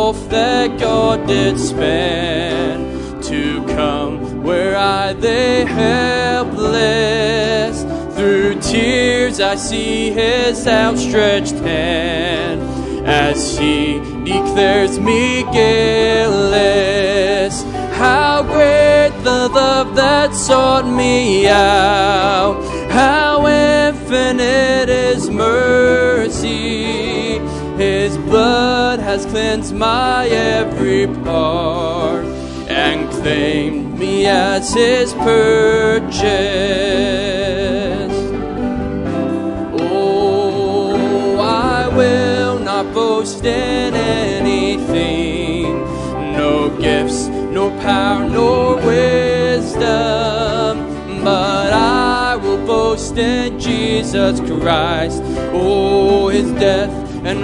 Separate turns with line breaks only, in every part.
gulf that God did span to come where I lay helpless. Through tears I see His outstretched hand as He declares me guiltless. How great the love that sought me out, how infinite His mercy. His blood has cleansed my every part and claimed me as His purchase. Oh, I will not boast in anything, no gifts, no power, nor wisdom, but I will boast in Jesus Christ. Oh, His death and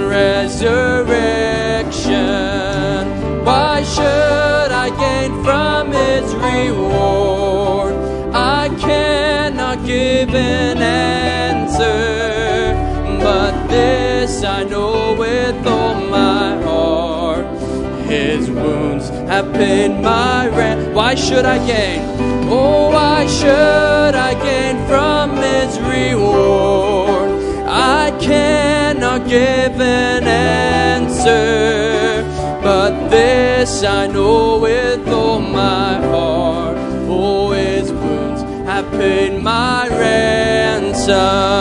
resurrection. Why should I gain from His reward? I cannot give an answer, but this I know with all my heart: His wounds have paid my rent. Why should I gain? Oh, why should I gain from His reward? I cannot give an answer, but this I know with all my heart: oh, His wounds have paid my ransom.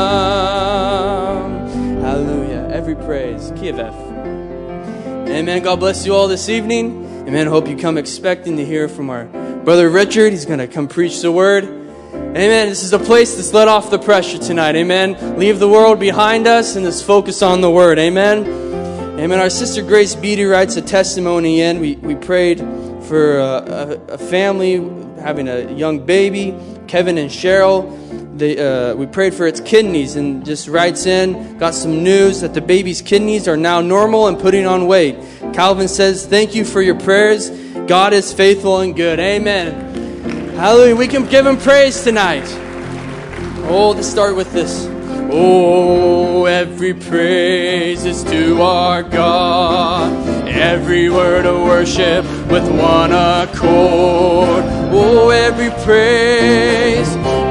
Hallelujah. Every praise. Key of F. Amen. God bless you all this evening. Amen. Hope you come expecting to hear from our brother Richard. He's going to come preach the word. Amen. This is a place that's let off the pressure tonight. Amen. Leave the world behind us and just focus on the word. Amen. Amen. Our sister Grace Beatty writes a testimony in. We prayed for a family having a young baby, Kevin and Cheryl. We prayed for its kidneys, and just writes in, got some news that the baby's kidneys are now normal and putting on weight. Calvin says, thank you for your prayers. God is faithful and good. Amen. Hallelujah. We can give Him praise tonight. Oh, let's start with this. Oh, every praise is to our God. Every word of worship with one accord. Oh, every praise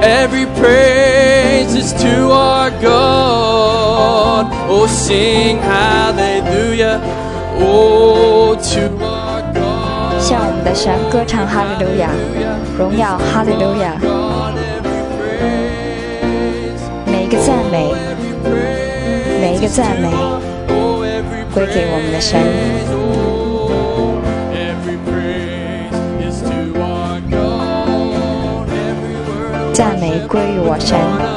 is to our God. Oh, sing hallelujah. Oh, to our God.
向我们的神歌唱哈利路亚，荣耀哈利路亚。每一个赞美归给我们的神。赞美归于我神，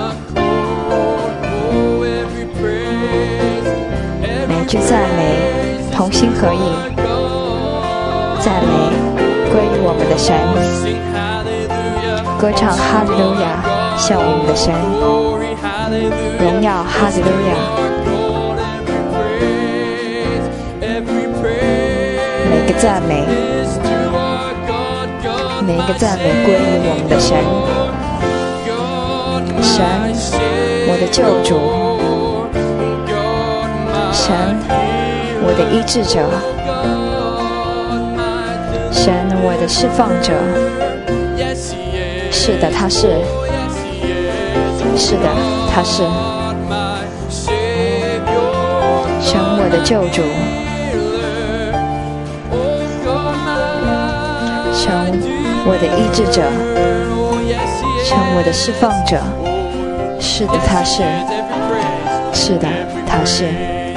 每句赞美同心合意，赞美归于我们的神，歌唱哈利路亚，向我们的神，荣耀哈利路亚。每个赞美归于我们的神。神，我的救主，神，我的医治者，神，我的释放者。是的，他是；是的，他是。神，我的救主，神，我的医治者，神，我的释放者。是的，他是；是的，他是。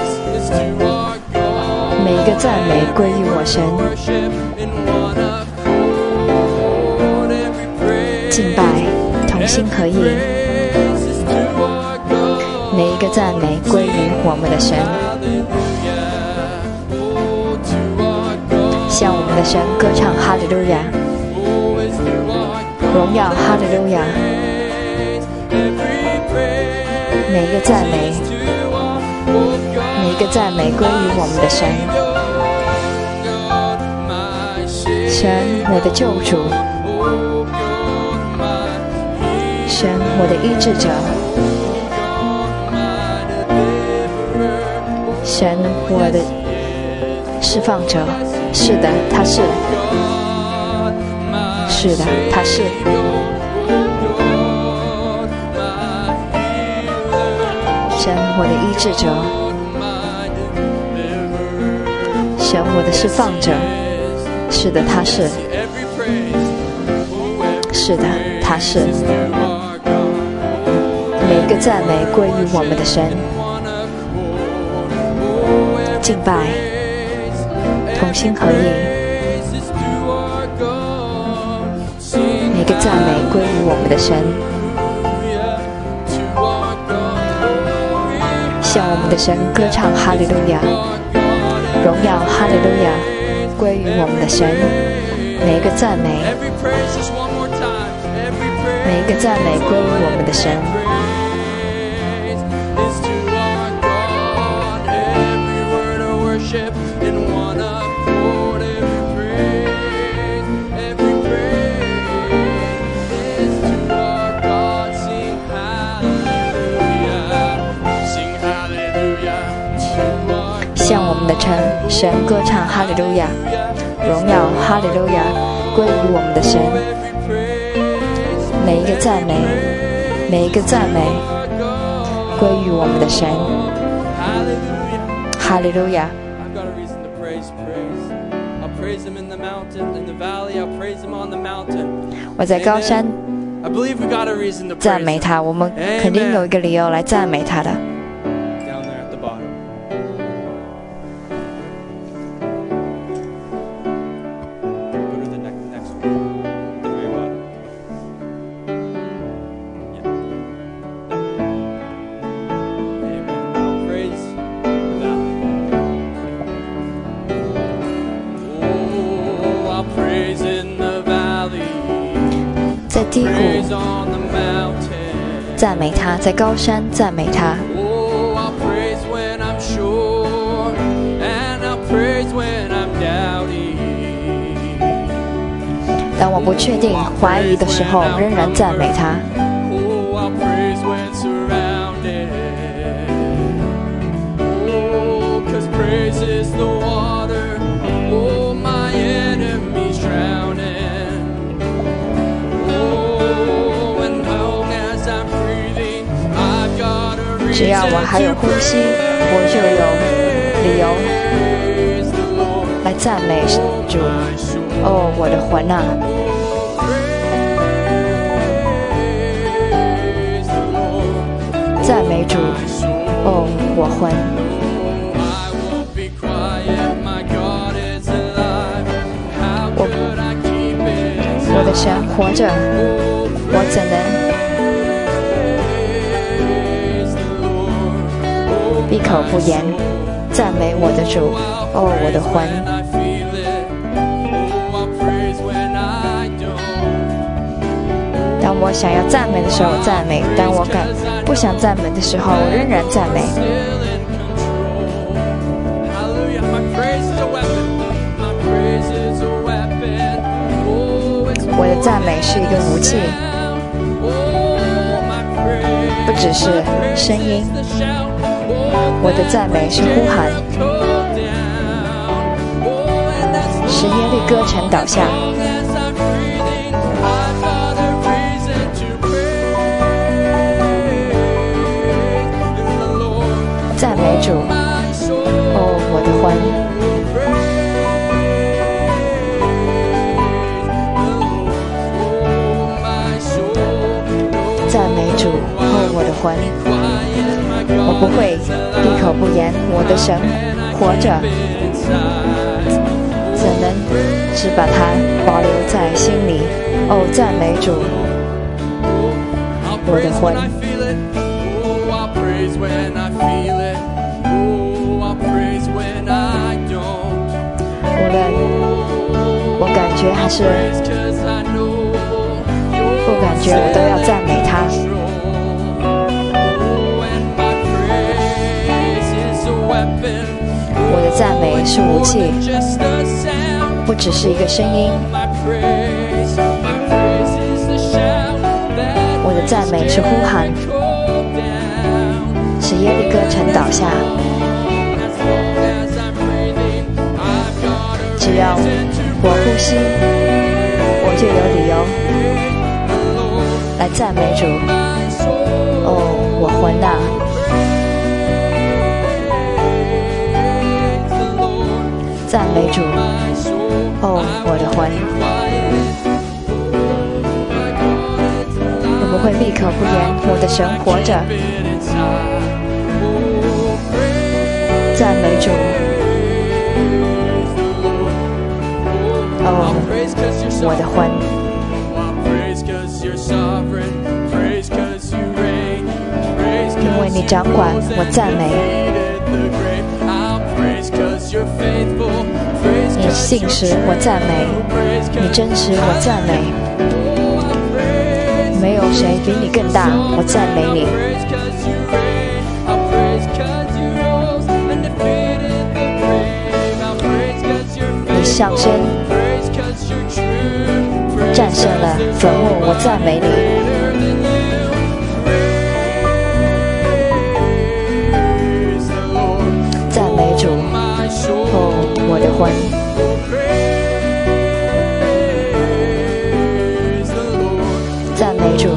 每一个赞美归于我神，敬拜同心合意。每一个赞美归于我们的神，向我们的神歌唱哈利路亚，荣耀哈利路亚。每一个赞美归于我们的神，神，我的救主，神，我的医治者，神，我的释放者。是的，他是。是的，他是。神，我的医治者。神，我的释放者。是的，他是。是的，他是。每一个赞美归于我们的神。敬拜，同心合意。每个赞美归于我们的神。向我们的神歌唱哈利路亚，荣耀哈利路亚归于我们的神。每一个赞美，每一个赞美归于我们的神。向我们的神歌唱哈利路亚，荣耀哈利路亚归于我们的神。每一个赞美，每一个赞美归于我们的神。哈利路亚。我在高山赞美他，我们肯定有一个理由来赞美他的。在低谷赞美他，在高山赞美他。当我不确定、怀疑的时候，仍然赞美他。只要我还有呼吸，我就有理由来赞美主。哦，我的魂啊！赞美主。哦，我魂。我的神活着，我怎能闭口不言赞美我的主？哦，我的魂。当我想要赞美的时候赞美，当我不想赞美的时候，我仍然赞美。我的赞美是一个武器，不只是声音。我的赞美是呼喊，使耶利哥城倒下。赞美主，哦，我的魂。赞美主，哦，我的魂。我不会闭口不言，我的神活着，怎能只把它保留在心里？哦，赞美主，我的魂。无论我感觉还是不感觉，我都要赞美他。我的赞美是武器，不只是一个声音。我的赞美是呼喊，使耶利哥城倒下。 要我呼吸，我就有理由来赞美主。哦，我魂啊，赞美主。哦，我的魂，我不会闭口不言，我的神活着。赞美主。哦，我的魂，因为你掌管，我赞美。你信实，我赞美；你真实，我赞美。没有谁比你更大，我赞美你。你上升，战胜了坟墓，我赞美你。赞美主，哦，我的魂。赞美主，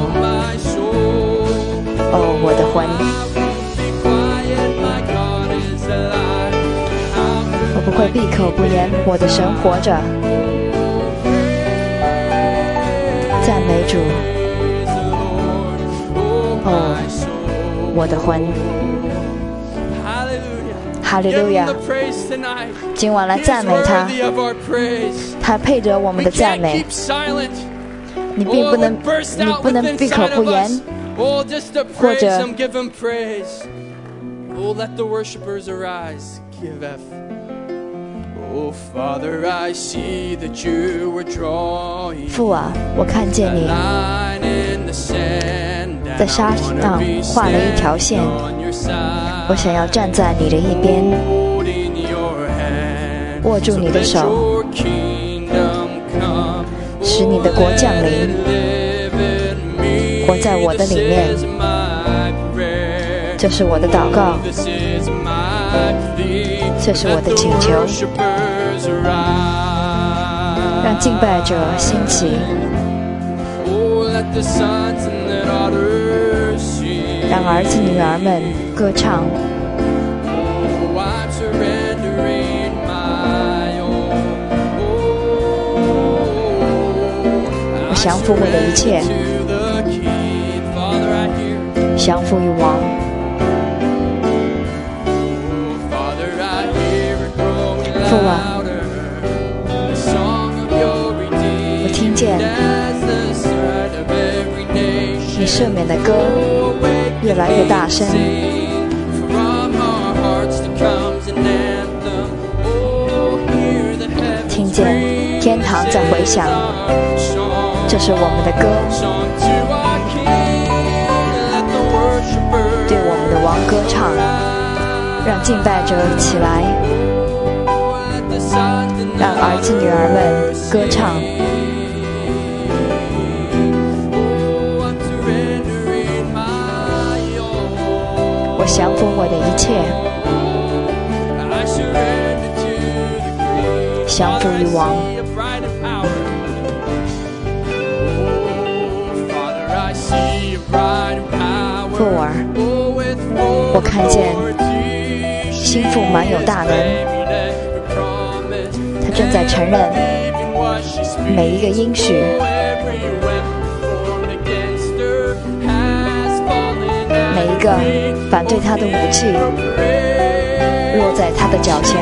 哦，我的魂。我不会闭口不言，我的神活着。赞美主，哦，我的魂。哈利路亚！今晚来赞美他，他配得我们的赞美。你不能闭口不言，或者父啊，我看见你在沙上画了一条线，我想要站在你的一边，握住你的手，使你的国降临，活在我的里面。这是我的祷告，这是我的请求，让敬拜者兴起，让儿子女儿们歌唱。我降服我的一切，降服于王。父啊，我听见你赦免的歌越来越大声，听见天堂在回响，这是我们的歌，对我们的王歌唱，让敬拜者起来，让儿子女儿们歌唱。我降服我的一切，降服于王。父儿，我看见心腹满有大能，他正在承认每一个应许，每一个反对他的武器落在他的脚前。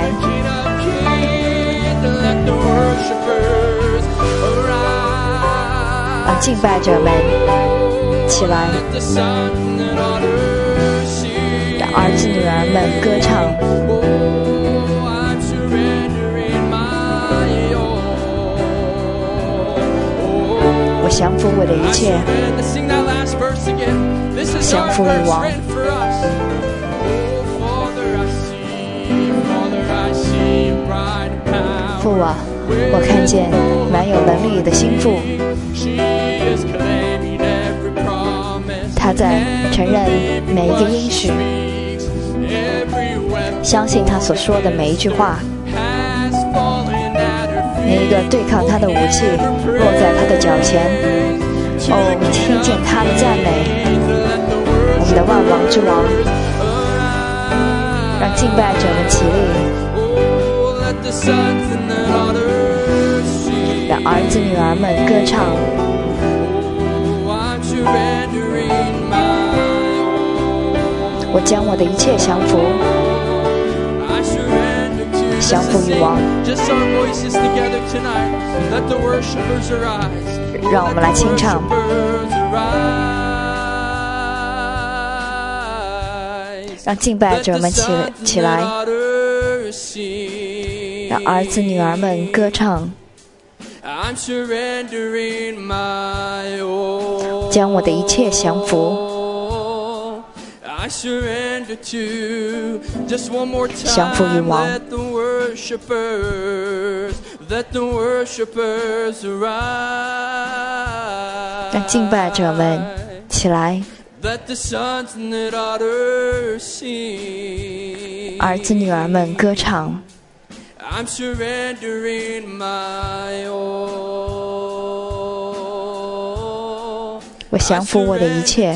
让敬拜者们起来，让儿子女儿们歌唱。我降服我的一切，降服于王。父啊，我看见蛮有能力的心腹，他在承认每一个应许，相信他所说的每一句话。 每一个对抗他的武器落在他的脚前。哦，听见他的赞美，我们的万王之王，让敬拜者们起立，让儿子女儿们歌唱。我将我的一切降服，降服于王。让我们来清唱。让敬拜者们起来，让儿子女儿们歌唱。将我的一切降服。降服于王。让敬拜者们起来。儿子女儿们歌唱。我降服我的一切，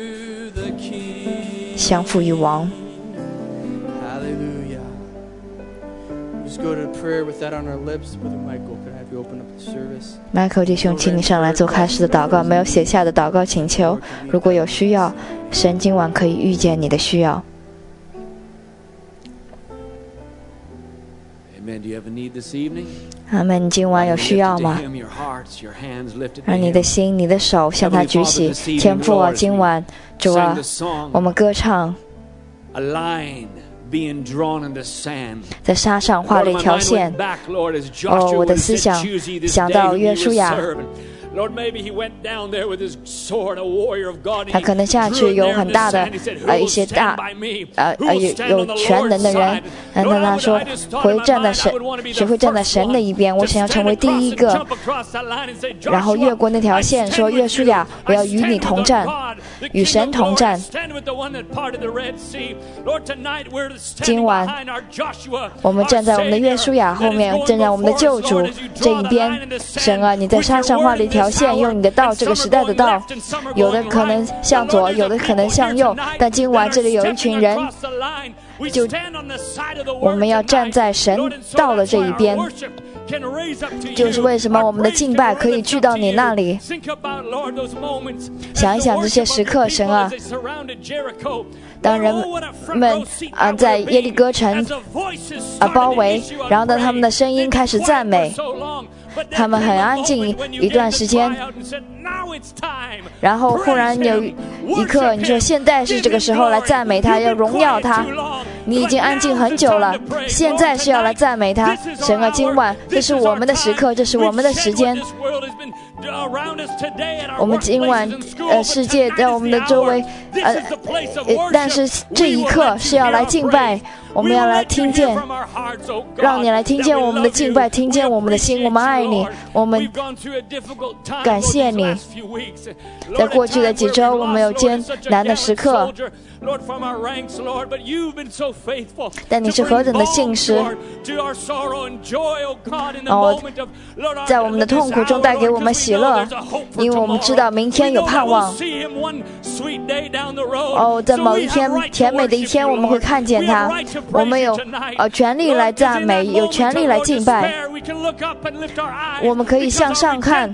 降服于王。Michael 弟兄，请你上来做开始的祷告，没有写下的祷告请求，如果有需要，神今晚可以遇见你的需要。阿们，你今晚有需要吗？让你的心、你的手向他举起。天父啊，今晚主啊，我们歌唱。在沙上画了一条线。哦，我的思想想到约书亚。他可能下去有很大的一些大有全能的人，但他说谁会站在神的一边？我想要成为第一个，然后越过那条线，说约书亚，我要与你同战，与神同战。今晚我们站在我们的约书亚后面，站在我们的救主这一边。神啊，你在沙上画了一条线，用你的道，这个时代的道，有的可能向左，有的可能向右，但今晚这里有一群人，就我们要站在神道的这一边。就是为什么我们的敬拜可以去到你那里。想一想这些时刻，神啊，当人们在耶利哥城包围，然后呢，他们的声音开始赞美，他们很安静一段时间，然后忽然有一刻，你说现在是这个时候来赞美他，要荣耀他。你已经安静很久了，现在是要来赞美他。神啊，今晚这是我们的时刻，这是我们的时间。我们今晚世界在我们的周围，但是这一刻是要来敬拜，我们要来听见，让你来听见我们的敬拜，听见我们的心，我们爱你，我们感谢你。在过去的几周，我们有艰难的时刻，但你是何等的信实，在我们的痛苦中带给我们喜乐，因为我们知道明天有盼望。在某一天甜美的一天，我们会看见他，我们有权利来赞美，有权利来敬拜，我们可以向上看。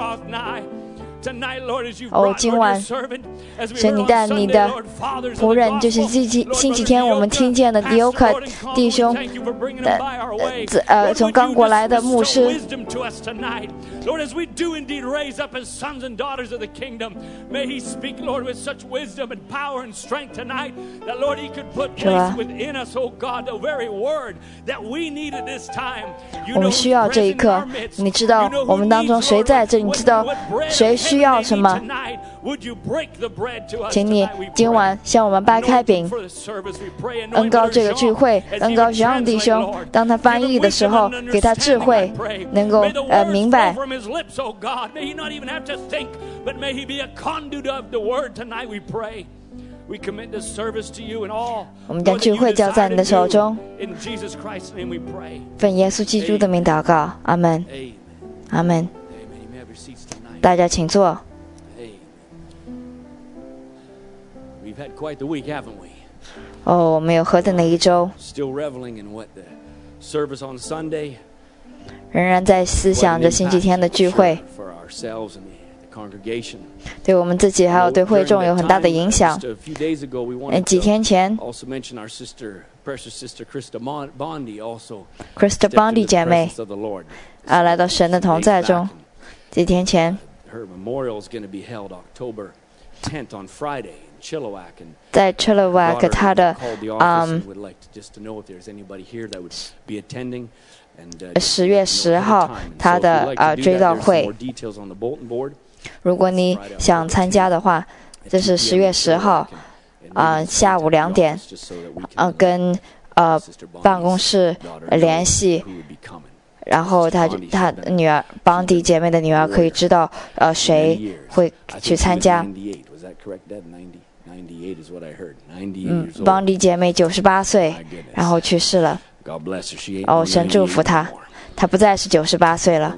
今晚神，你带你的仆人，就是星期天我们听见的迪欧克弟兄从刚果来的牧师，是吧？我们需要这一刻。你知道我们当中谁在这里？你知道谁需要什么？请你今晚向我们掰开饼，恩膏这个聚会，恩膏让弟兄，当他翻译的时候，给他智慧，能够明白。 我们将聚会交在你的手中，奉耶稣基督的名祷告，阿们，阿们。大家请坐。我们有何等的一周，仍然在思想着星期天的聚会，对我们自己还有对会众有很大的影响。几天前 Krista Bondi 姐妹来到神的同在中。几天前在 Chilliwack 她的10月10号她的追悼会，如果你想参加的话，这是10月10号下午2点，跟办公室联系，然后她女儿邦迪姐妹的女儿可以知道谁会去参加。邦迪姐妹98岁，然后去世了。神祝福她，她不再是98岁了。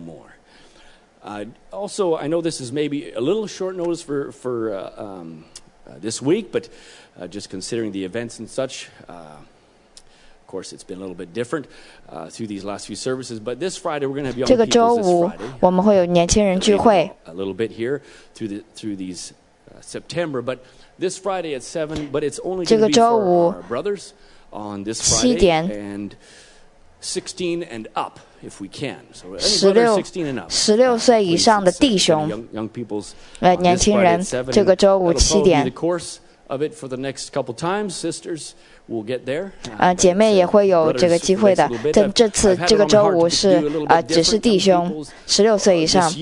Also, I know this is maybe a little short notice for this week, but just considering the events and such, of course, it's been a little bit different through these last few services. But this Friday, we're going to have young people this Friday. 这个周五我们会有年轻人聚会。A little bit here through these September, but this Friday at 7, but it's only going to be for our brothers on this Friday and 16 and up. If we can. So
16岁以上的弟兄，年轻人，这个周五7点。姐妹也会有这个机会的。但这次这个周五是只是弟兄16岁以上。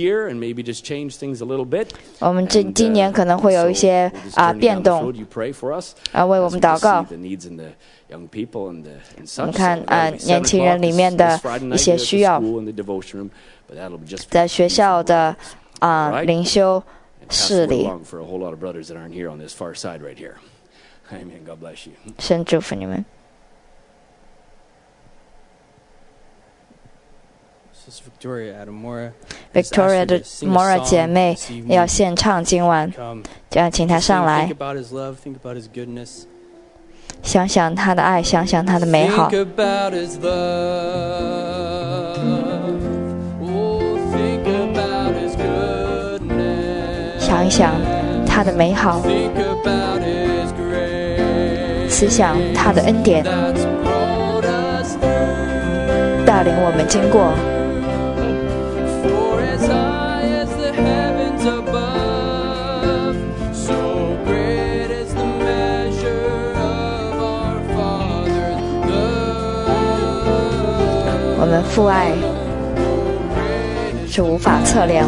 我们今年可能会有一些变动，为我们祷告。我们看年轻人里面的一些需要，在学校的灵修室里。神祝福你们。Victoria 的 Mora 姐妹要献唱今晚，这样请她上来。想想他的爱，想想他的美好。想一想他的美好，思想他的恩典，带领我们经过。我们父爱是无法测量。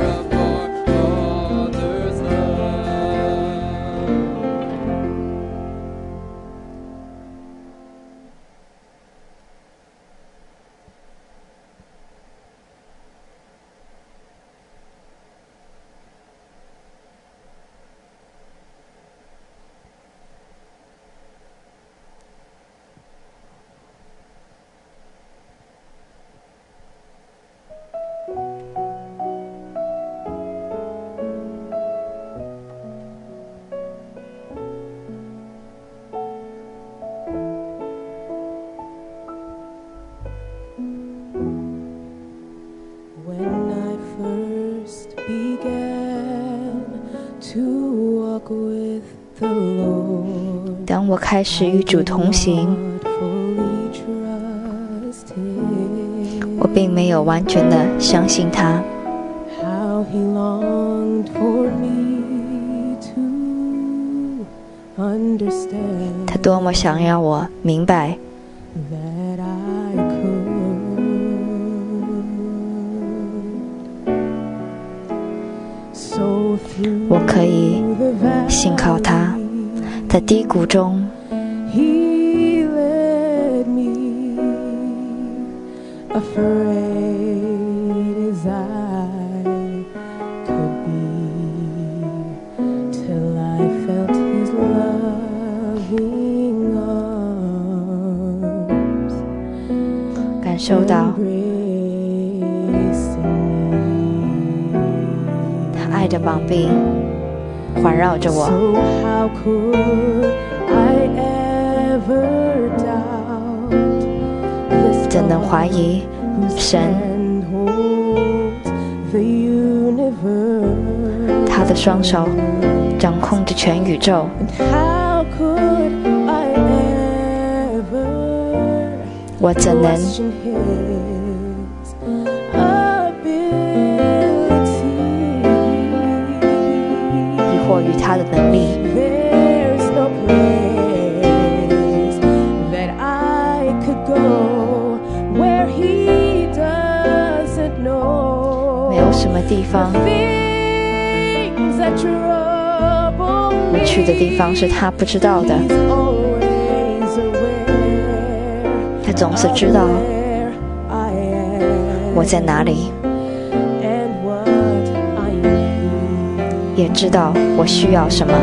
当我开始与主同行，我并没有完全的相信他。他多么想要我明白。我可以信靠他，在低谷中，till I felt his love. 感受到他爱的膀臂环绕着我。怎能怀疑神？他的双手掌控着全宇宙。我怎能疑惑于他的能力？没有什么地方，我去的地方是他不知道的。他总是知道我在哪里，也知道我需要什么。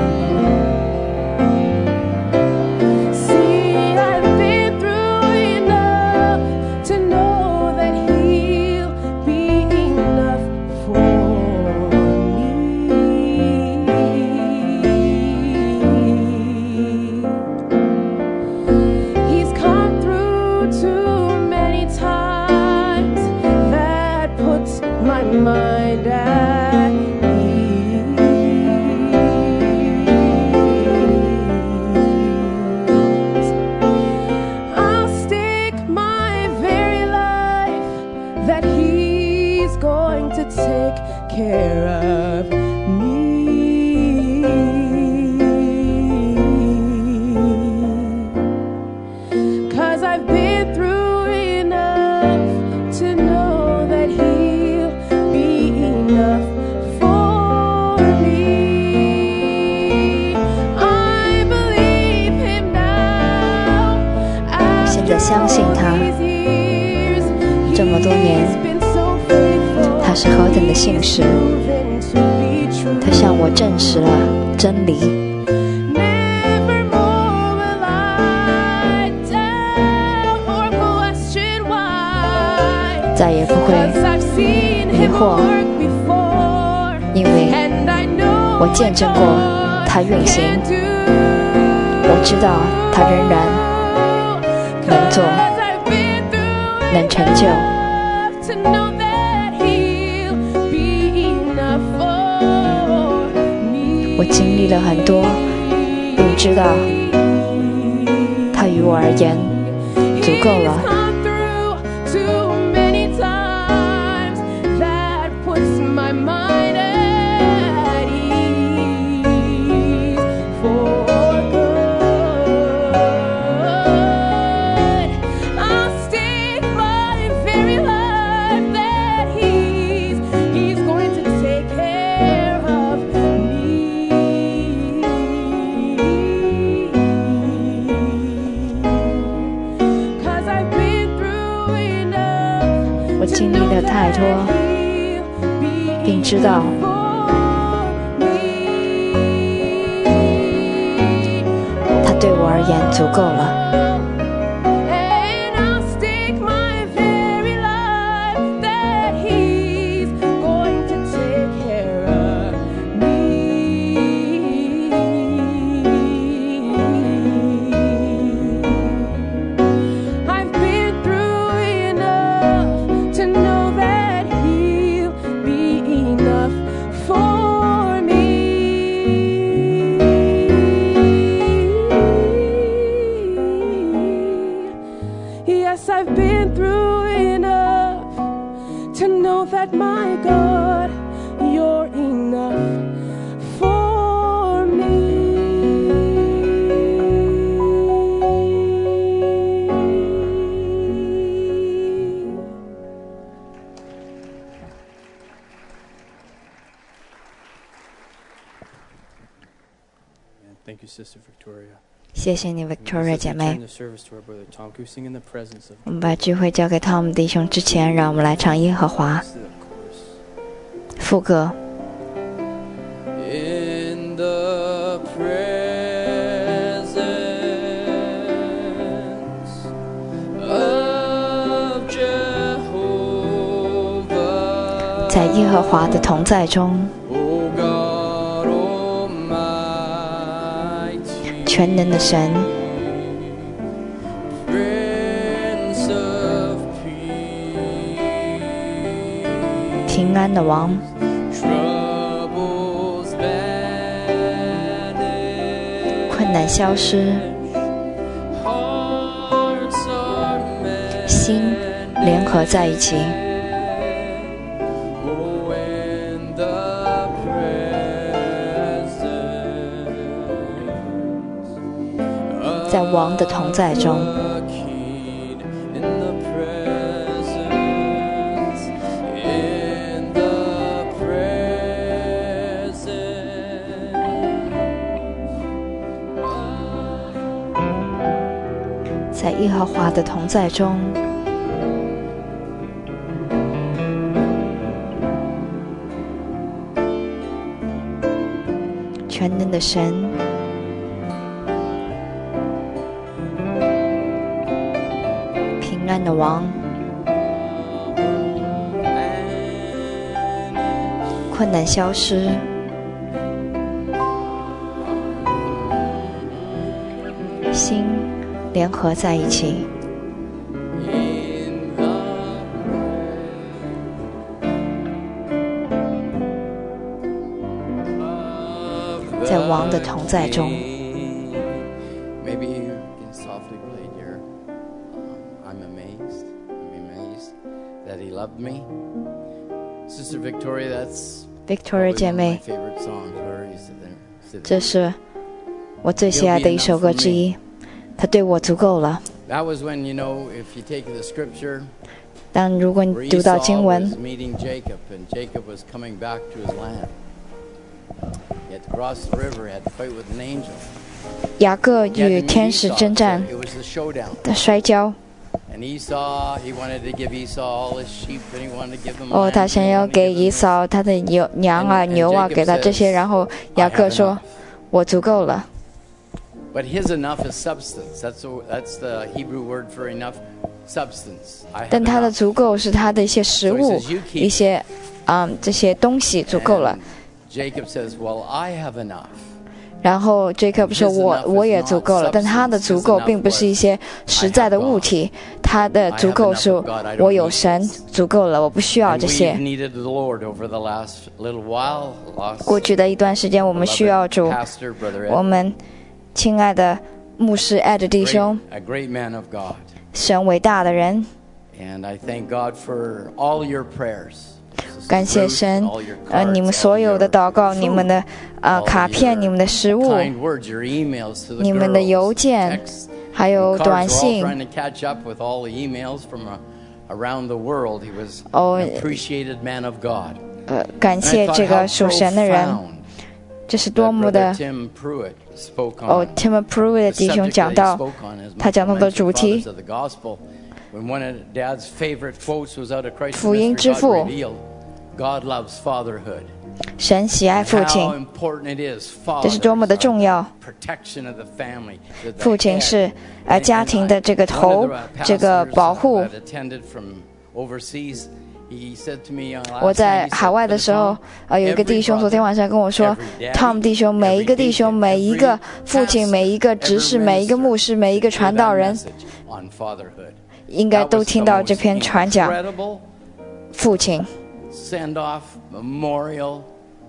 相信他这么多年，他是何等的信实，他向我证实了真理。再也不会迷惑，因为我见证过他运行，我知道他仍然能做，能成就。我经历了很多，并知道它于我而言足够了。经历了太多，并知道它对我而言足够了。谢谢你 Victoria 姐妹。我们把聚会交给 Tom 弟兄之前，让我们来唱耶和华副歌。In the presence 在耶和华的同在中，全能的神，平安的王，困难消失，心联合在一起，在王的同在中，在耶和华的同在中，全能的神，平安的王，困难消失，心联合在一起，在王的同在中。
Maybe you can softly play, dear. I'm amazed that he loved me. Sister Victoria, that's
Victoria 姐妹，
my favorite songs. Where is it there?
这是我最喜爱的一首歌之一。他对我足够了。
That was when, you know, if you take the scripture,
但如果你
where
读到
Esau
经文
was， meeting Jacob, and Jacob was coming back to his land. He had to cross the river, he had to fight with an angel.
雅各
He had
与
to meet
天使
Esau.
征战
It was the showdown.
的摔跤。
And Esau, he wanted to give Esau all his sheep, and he wanted to give him
哦，
land,
他
and
想
he
要
wanted to
给
give
以
him
扫他的羊啊、牛啊，给他这些。然后雅各说：“我足够了。”
But his enough is substance. That's the Hebrew word for enough substance. I have
但他的
enough.
足够是他的一些食物，一些这些东西足够了。
And Jacob says, "Well, I have enough."
然后 Jacob 说：“我也足够了。”但他的足够并不是一些实在的物体，他的足够是我有神，足够了，我不需要
And
这
we've
些。
needed the Lord over the last little while. Lost
过去的一段时间，我们需要主。
Pastor, Brother
我
Ed,
们亲爱的牧师 Ed 弟兄，
a great man of God.
神伟大的人，
And I thank God for all your prayers.
感谢
Sister Ruth,
神
all your cards,
你们
all
所有的
your
祷告，你们的
all
卡片，
your
你们的食物，
kind words, your emails to the
你们的
girls,
邮件，
texts,
还有
cards.
短
We're all
信。
trying to catch up with all the emails from around the world. He was
哦
an appreciated man of God.
感
And
谢
I
这
thought
个
how
属神的人，
profound
这是多
that
么
Brother
的
Tim Pruitt spoke
哦
on.
！Tim Pruitt 的
The
弟兄
subject
讲
that he
到，
spoke on is
他讲到的主题
fathers of the gospel. When one of Dad's favorite quotes was out of Christ's
福音
mystery,
之
God
父
revealed, God loves fatherhood.
神喜爱父
How
亲，
important it is.
这是多么的
Fathers
重
are
要。
protection of the family. The
父亲
head.
是
And
家庭的这个
one
头
of the，
这个
pastors
保护
that。attended from overseas, he said to me on last
我在
night, he
海
said,
外的
"Brother
时候
Tom,
有一个弟兄
every
昨天
brother,
晚上跟我说
every daddy,
，Tom 弟兄，每一个弟兄，
every
每一个
deacon,
父亲，
every
每一个
pastor,
执事，
every
每一个
minister
牧师，每一个
should
传
hear
道
that
人，
message on fatherhood.
应该
That
都
was
听
the
到这
most
篇传讲。
incredible
父亲
send-off memorial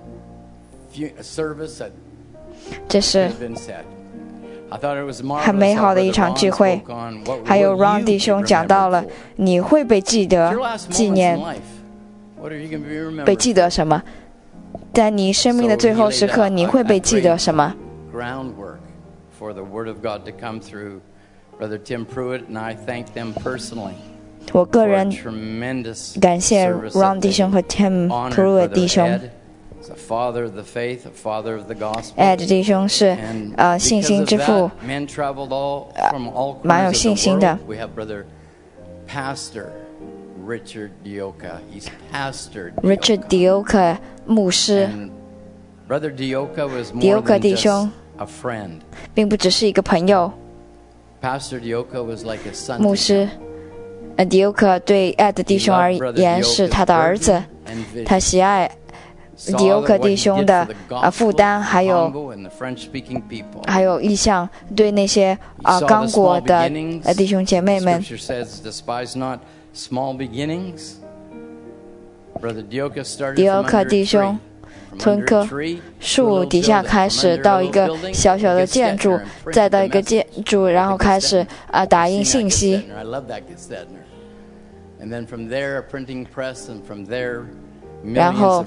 service that
这是
has been said. I thought it was marvelous
很美好的一场聚会。
how Brother Ron spoke on what
还有
will
Ron
you
弟兄
be
讲到了
remembered for.
你会被记
Your
得
last
纪
moments in
念，
life, what are you going to be
被
remembered
记得什么？在你生命的最后时刻，你会被记得什么？
groundwork for the Word of God to come through Brother Tim Pruitt, and I thank them personally
我个
for a
人
tremendous
感谢
service
Ron
that
弟兄
they
和 Tim
honored
Pruitt
Brother
弟兄。
Ed as a father of the faith, a father of the gospel.
Ed 弟兄是
And
信
because
心
of
之父
that,，men traveled all from all
蛮有
corners
信
of
心
the
的
world. We have Brother Pastor Richard Dioka. He's Pastor
Richard Dioka 牧师，
And Brother Dioka was more
Dioka
than
弟
just
兄
a friend.
并不只是一个朋友
Pastor Dioka was like a son
牧
to
师
him.，
迪欧克对艾德弟兄而言是他的儿子，他喜爱迪欧克弟兄的负担，还有意向，对那些刚果的弟兄姐妹们。迪欧克弟兄从一棵树底下开始，到一个小小的建筑，再到一个建筑，然后开始打印信息。然后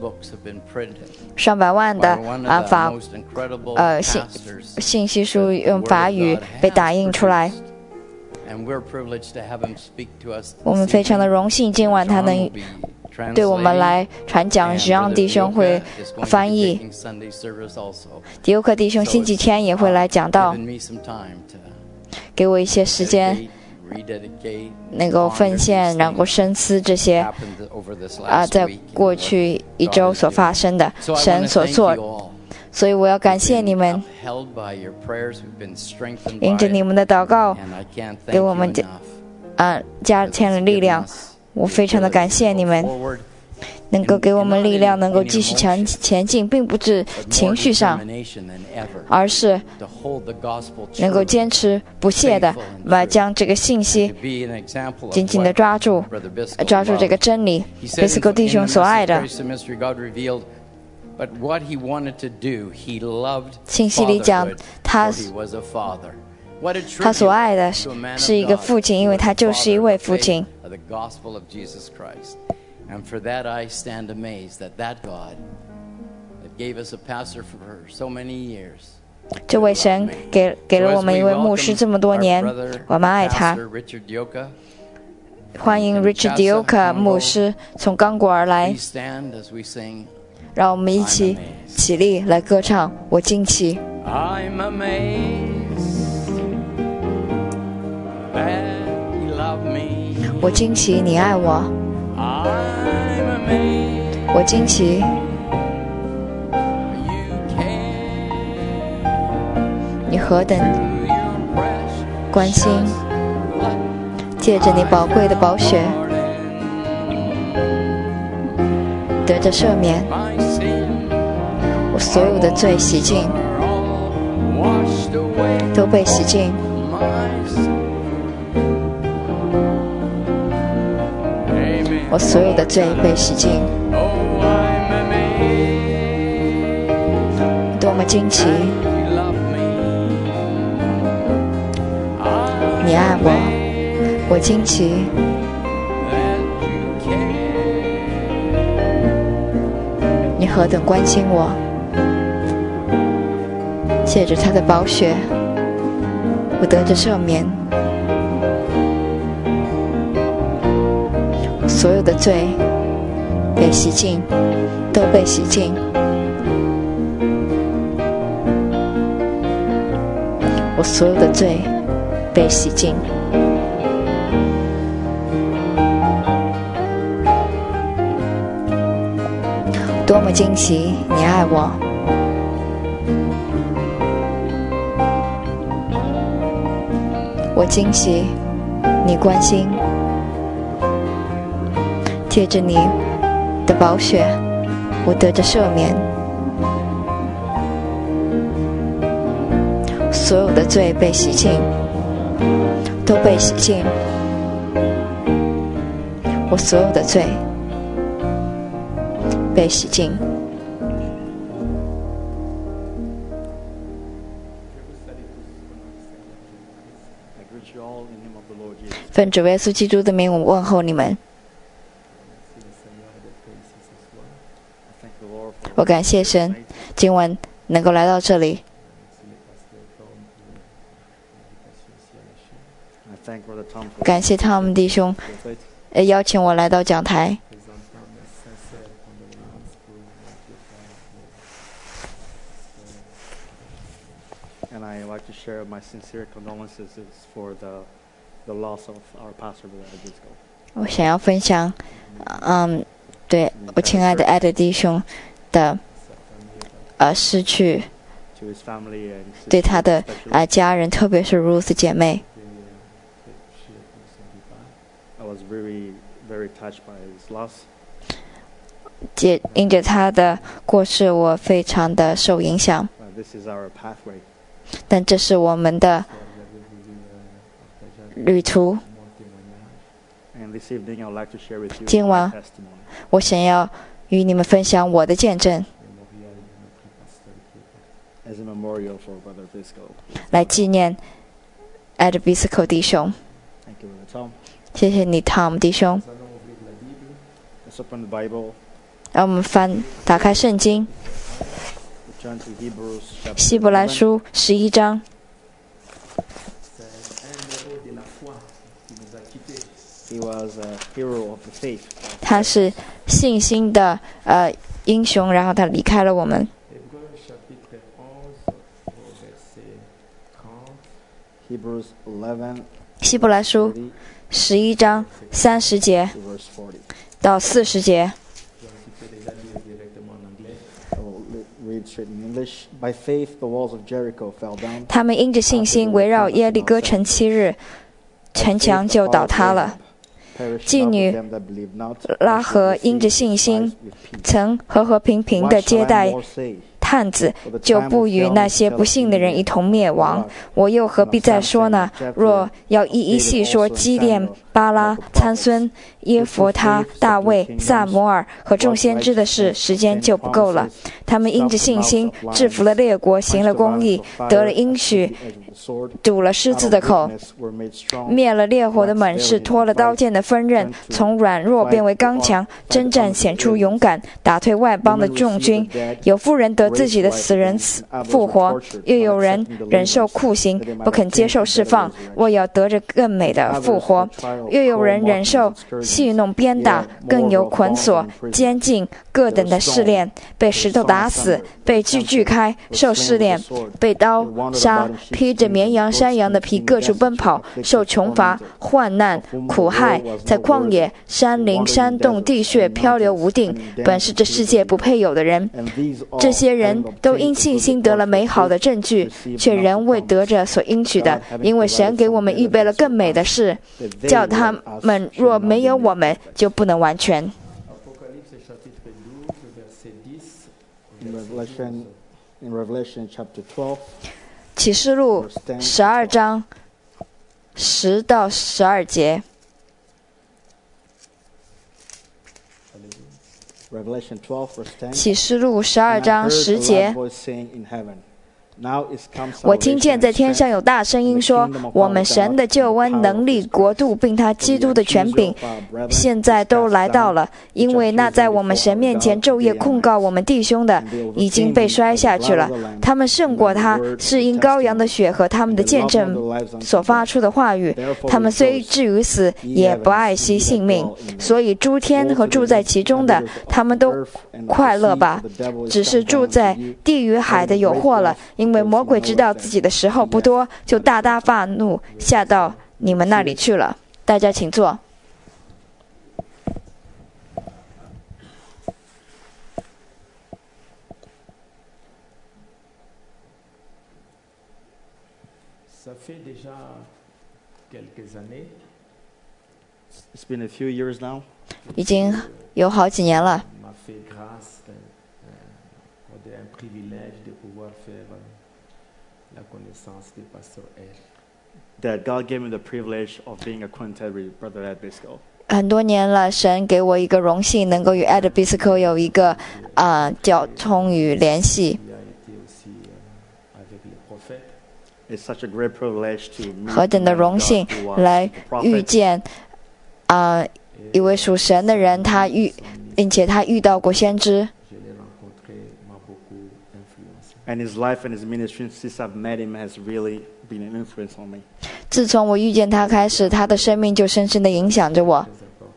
上百万的信息书用法语被打印出来。我们非常的荣幸，今晚他能对我们来传讲，许让弟兄会翻译。迪欧克弟兄星期天也会来讲道，给我一些时间能够奉献，然后深思这些在过去一周所发生的神所做。所以我要感谢你们，因着你们的祷告给我们加添了力量。我非常的感谢你们，能够给我们力量，能够继续前进，并不是情绪上，而是能够坚持不懈的将这个信息紧紧的抓住这个真理，贝斯哥弟兄所爱的。信息里讲，他所爱的是一个父亲，因为他就是一位父亲。这位神给了我们一位牧师这么多年，我们爱他。欢迎 Richard Dioka 牧师从刚果而来，让我们一起起立来歌唱。我惊奇。我惊奇你爱我，我惊奇你何等关心，借着你宝贵的宝血得着赦免，我所有的罪洗净，都被洗净。我所有的罪被洗净，多么惊奇！你爱我，我惊奇。你何等关心我，借着他的宝血，我得着赦免。所有的罪被洗净，都被洗净。我所有的罪被洗净。多么惊奇！你爱我，我惊奇，你关心。借着你的宝血，我得着赦免，所有的罪被洗净，都被洗净。我所有的罪被洗净。奉主耶稣基督的名，我问候你们。我感谢神，今晚能够来到这里。感谢他们弟兄邀请我来到讲台。我想要分享，对我亲爱的爱的弟兄的失去，对他的家人，特别是 Ruth 姐妹。 因着他的过世，我非常的受影响。但这是我们的旅途。今晚，我想要与你们分享我的见证，来纪念 Ed Bisco 弟兄。谢谢你 Tom 弟兄。让我们打开圣经，希伯来书11章。他是信心的英雄，然后他离开了我们。希伯来书11章30节到40节。他们因着信心围绕耶利哥城7日，城墙就倒塌了。妓女拉合因着信心，曾和平平地接待探子，就不与那些不信的人一同灭亡。我又何必再说呢？若要一一细说基甸、巴拉、参孙、耶弗他、大卫、撒摩尔和众先知的事，时间就不够了。他们因着信心制服了列国，行了公义，得了应许，堵了狮子的口，灭了烈火的猛士，脱了刀剑的锋刃，从软弱变为刚强，征战显出勇敢，打退外邦的众军。有妇人得自己的死人复活，又有人忍受酷刑，不肯接受释放，为要得着更美的复活。又有人忍受戏弄鞭打，更有捆锁、监禁各等的试炼，被石头打死，被锯开，受试炼，被刀杀，披着绵羊、山羊的皮各处奔跑，受穷乏、患难、苦害，在旷野、山林、山洞、地穴漂流无定，本是这世界不配有的人。这些人都因信心得了美好的证据，却仍未得着所应许的，因为神给我们预备了更美的事，叫他们若没有我们，就不能完全。启示录12章10到12节。启示录12章10节。我听见在天上有大声音说，我们神的救恩、能力、国度并他基督的权柄现在都来到了，因为那在我们神面前昼夜控告我们弟兄的已经被摔下去了。他们胜过他，是因羔羊的血和他们的见证所发出的话语。他们虽至于死，也不爱惜性命。所以诸天和住在其中的，他们都快乐吧。只是住在地与海的有祸了，因为魔鬼知道自己的时候不多，就大大发怒，下到你们那里去了。大家请坐。已经有好几年了。很多年了，神给我一个荣幸，能够与 Ed Bisco 有一个交通与联系。何等的荣幸来遇见一位属神的人，并且他遇到过先知。自从我遇见他开始，他的生命就深深地影响着我。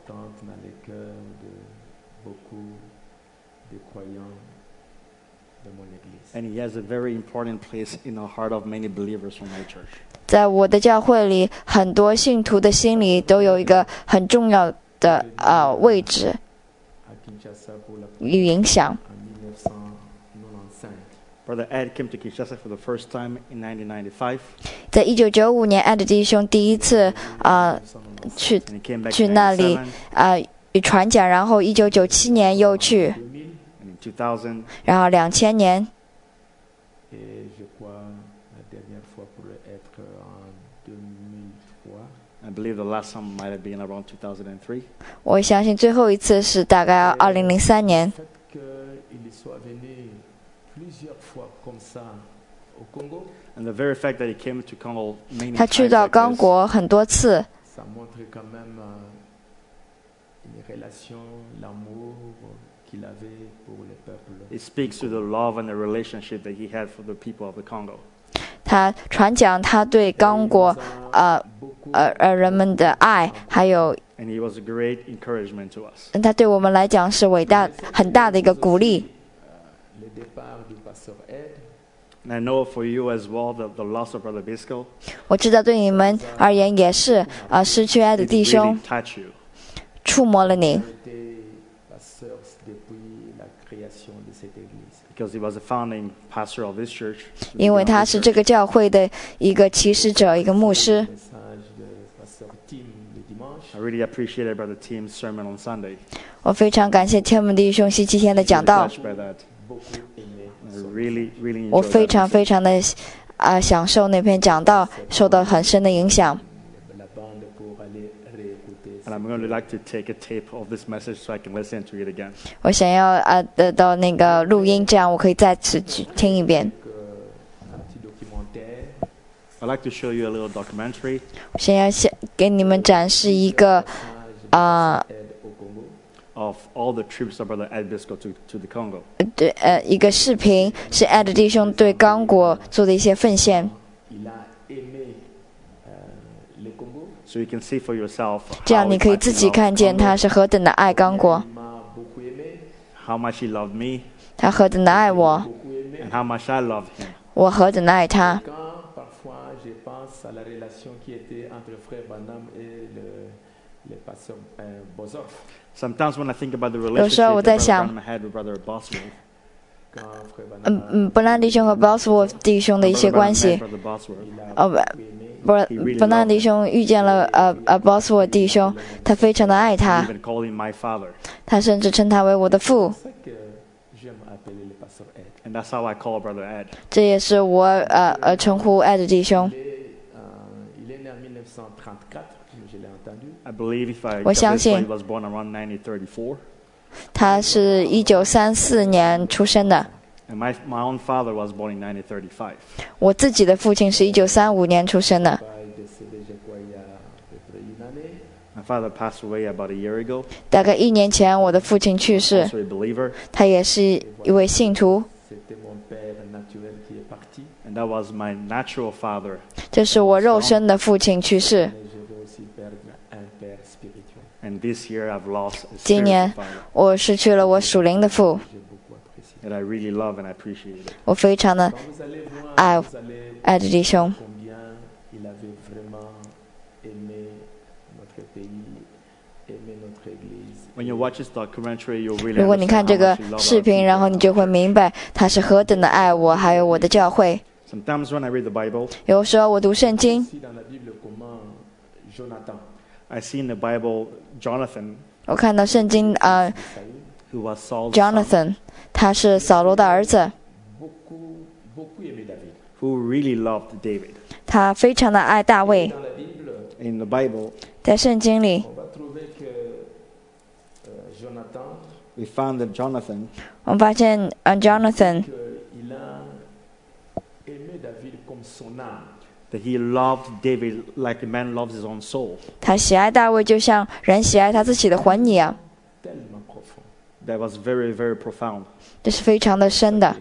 在我的教会里，很多信徒的心里都有一个很重要的位置与影响。
Brother Ed came to Kinshasa for the first time in 1995.
在1995年，艾德弟兄第一次去那里传讲，然后1997年又去，然后2000年。我相信最后一次是大概2003年。他去到刚果很多次，他传讲他对刚果人们的爱，还有他对我们来讲是很大的一个鼓励。我知道对你们而言也是失去爱的弟兄触摸了你，因为他是这个教会的一个启示者，一个牧师。我非常感谢天母弟兄星期天的讲道，我非常的享受那篇讲道，受到很深的影响。我想要得到那个录音，这样我可以再次去听一遍。我想要给你们展示一个一个视频，是艾德弟兄对刚果做的一些奉献。这样你可以自己看见他是何等的爱刚果，他何等的爱我，我何等的爱他。有时候我在想，伯南弟兄和 Bosworth 弟兄的一些关系。伯南弟兄遇见了Bosworth 弟兄，他非常的爱他，他甚至称他为我的父。这也是我称呼爱的弟兄。我相信他是1934年出生的。我自己的父亲是1935年出生的。大概1年前，我的父亲去世，他也是一位信徒。这是我肉身的父亲去世。今年我失去了我属灵的父，我非常的爱的弟兄。如果你看这个视频，然后你就会明白他是何等的爱我，还有我的教会。有时候我读圣经，我看到圣经Jonathan， 他是扫罗的儿子，他非常的爱大卫。在圣经里，我们发现Jonathan他喜爱大卫，就像人喜爱他自己的魂一样。这是非常的深的。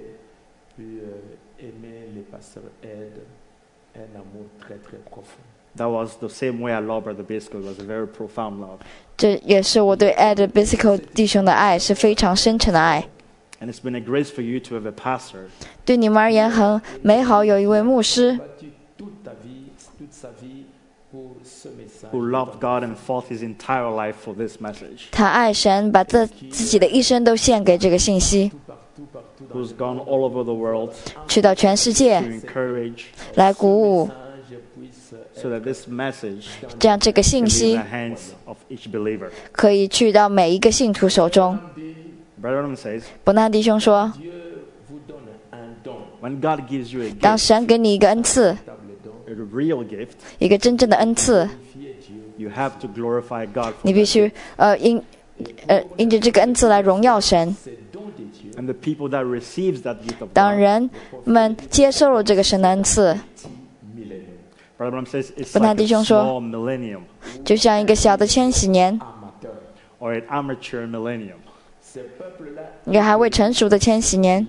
这也是我对 Ed Bisco 弟兄的爱，是非常深沉的爱。对你们而言很美好，有一位牧师他爱神，把自己的一生都献给这个信息，去到全世界来鼓舞
so that this message
这样这个信
can be
息
in the hands of each believer.
可以去到每一个信徒手中。
Brother Branham says,
伯纳弟兄说，
when God gives you a
当
gift,
神给你一个恩赐，
a real gift,
一个真正的恩赐，
you have to glorify God for
你必
that
须
gift.
因着这个恩赐来荣耀神。
And the people that receives that gift of
当
God,
人们接受了这个神的恩赐，
Brother Branham says, it's
伯纳
like
弟
a
兄说，
small millennium
就像一个小的千禧年，
or an amateur millennium.
一个还未成熟的千禧年。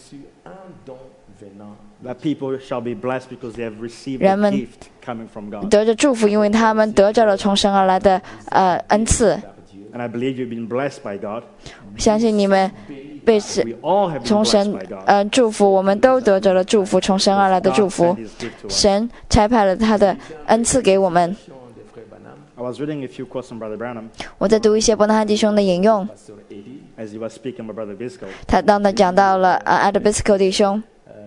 That people shall be blessed because they have received
人
a
们
gift coming from God.
得着祝福，因为他们得着了从神而来的恩赐。
And I believe you've been blessed by God.
相信你们被
We all have been
从
blessed
神
by God.
祝福，我们都得着了祝福，从神而来的祝
God
福
sent。His gift to us.
神差派了他的恩赐给我们。
I was reading a few quotes from Brother Branham
我在读一些伯纳弟兄的引用，
as he was speaking about Brother Biscoe.
当他讲到了艾德比斯科弟兄，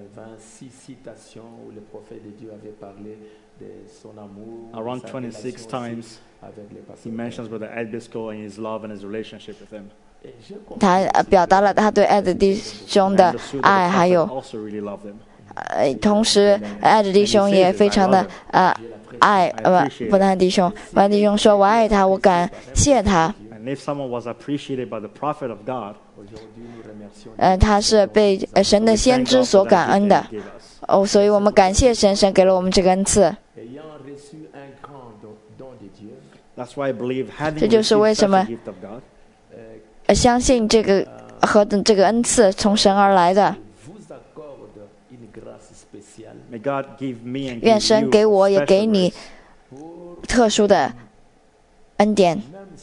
Around 26 times he mentions Brother Ed Biscoe and his love and his relationship with him.
他表达了他对艾德弟兄
And
的
understood that
爱，
the
还
prophet
有
also really loved him.
同时艾德弟兄也非常的爱伯纳弟兄。伯纳弟兄说：“我爱他，我感谢他。”
And if someone was appreciated by the prophet of God,
他是被神的
we
先
thank
知
God
所
for
感
that
恩
gift
的
that he gave us.
所以我们感谢神，神给了我们这个恩赐。
That's why I believe having
这就是
received
为
such
什么
a gift of God,
相信这个这个恩赐从神而来的。
may God give me and
愿
give
神
you
给我也
special
给你
grace.
特殊的恩典，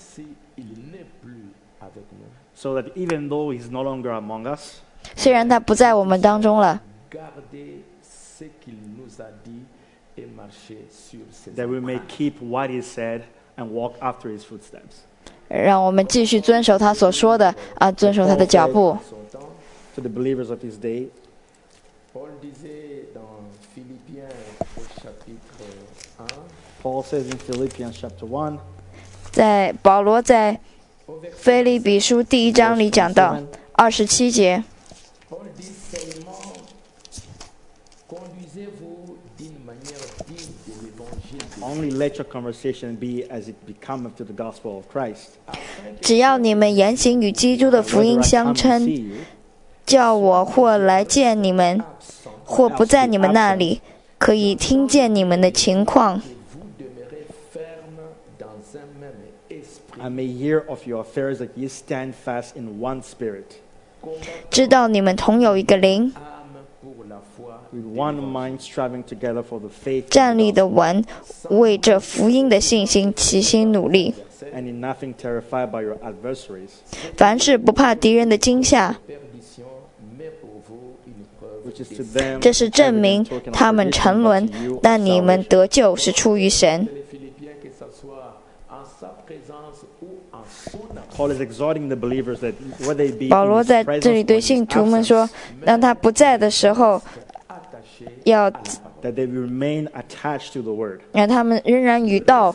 So that even though he's no longer among us,
虽然他不在我们当中了，
that we may keep what he said and walk after his footsteps.
让我们继续遵守他所说的遵守他的脚步。
To the believers of his day, Paul says in Philippians chapter 1,
在保罗在腓立比书第1章里讲到27节，
only let your conversation be as it becometh to the gospel of Christ.
只要你们言行与基督的福音
Whether I
相
come and
称，
see you,
叫我或来见你们，或不在你们那里，可以听见你们的情况，
I may hear of your affairs that ye stand fast in one spirit,
知道你们同有一个灵，
with one mind striving together for the faith,
站立的稳，为这福音的信心齐心努力。
and in nothing terrified by your adversaries,
凡事不怕敌人的惊吓，
which is to them
这是证明
evident token of
他们
perdition,
沉
but
沦
to you，
但你们
salvation.
得救是出于神。
Paul is exhorting the believers that whether they be
保
in
罗
his
在
presence
这里
or
对
in
信
his
徒们说
absence,，
当他不在的时候，要
that they remain attached to the word.
让他们仍然与道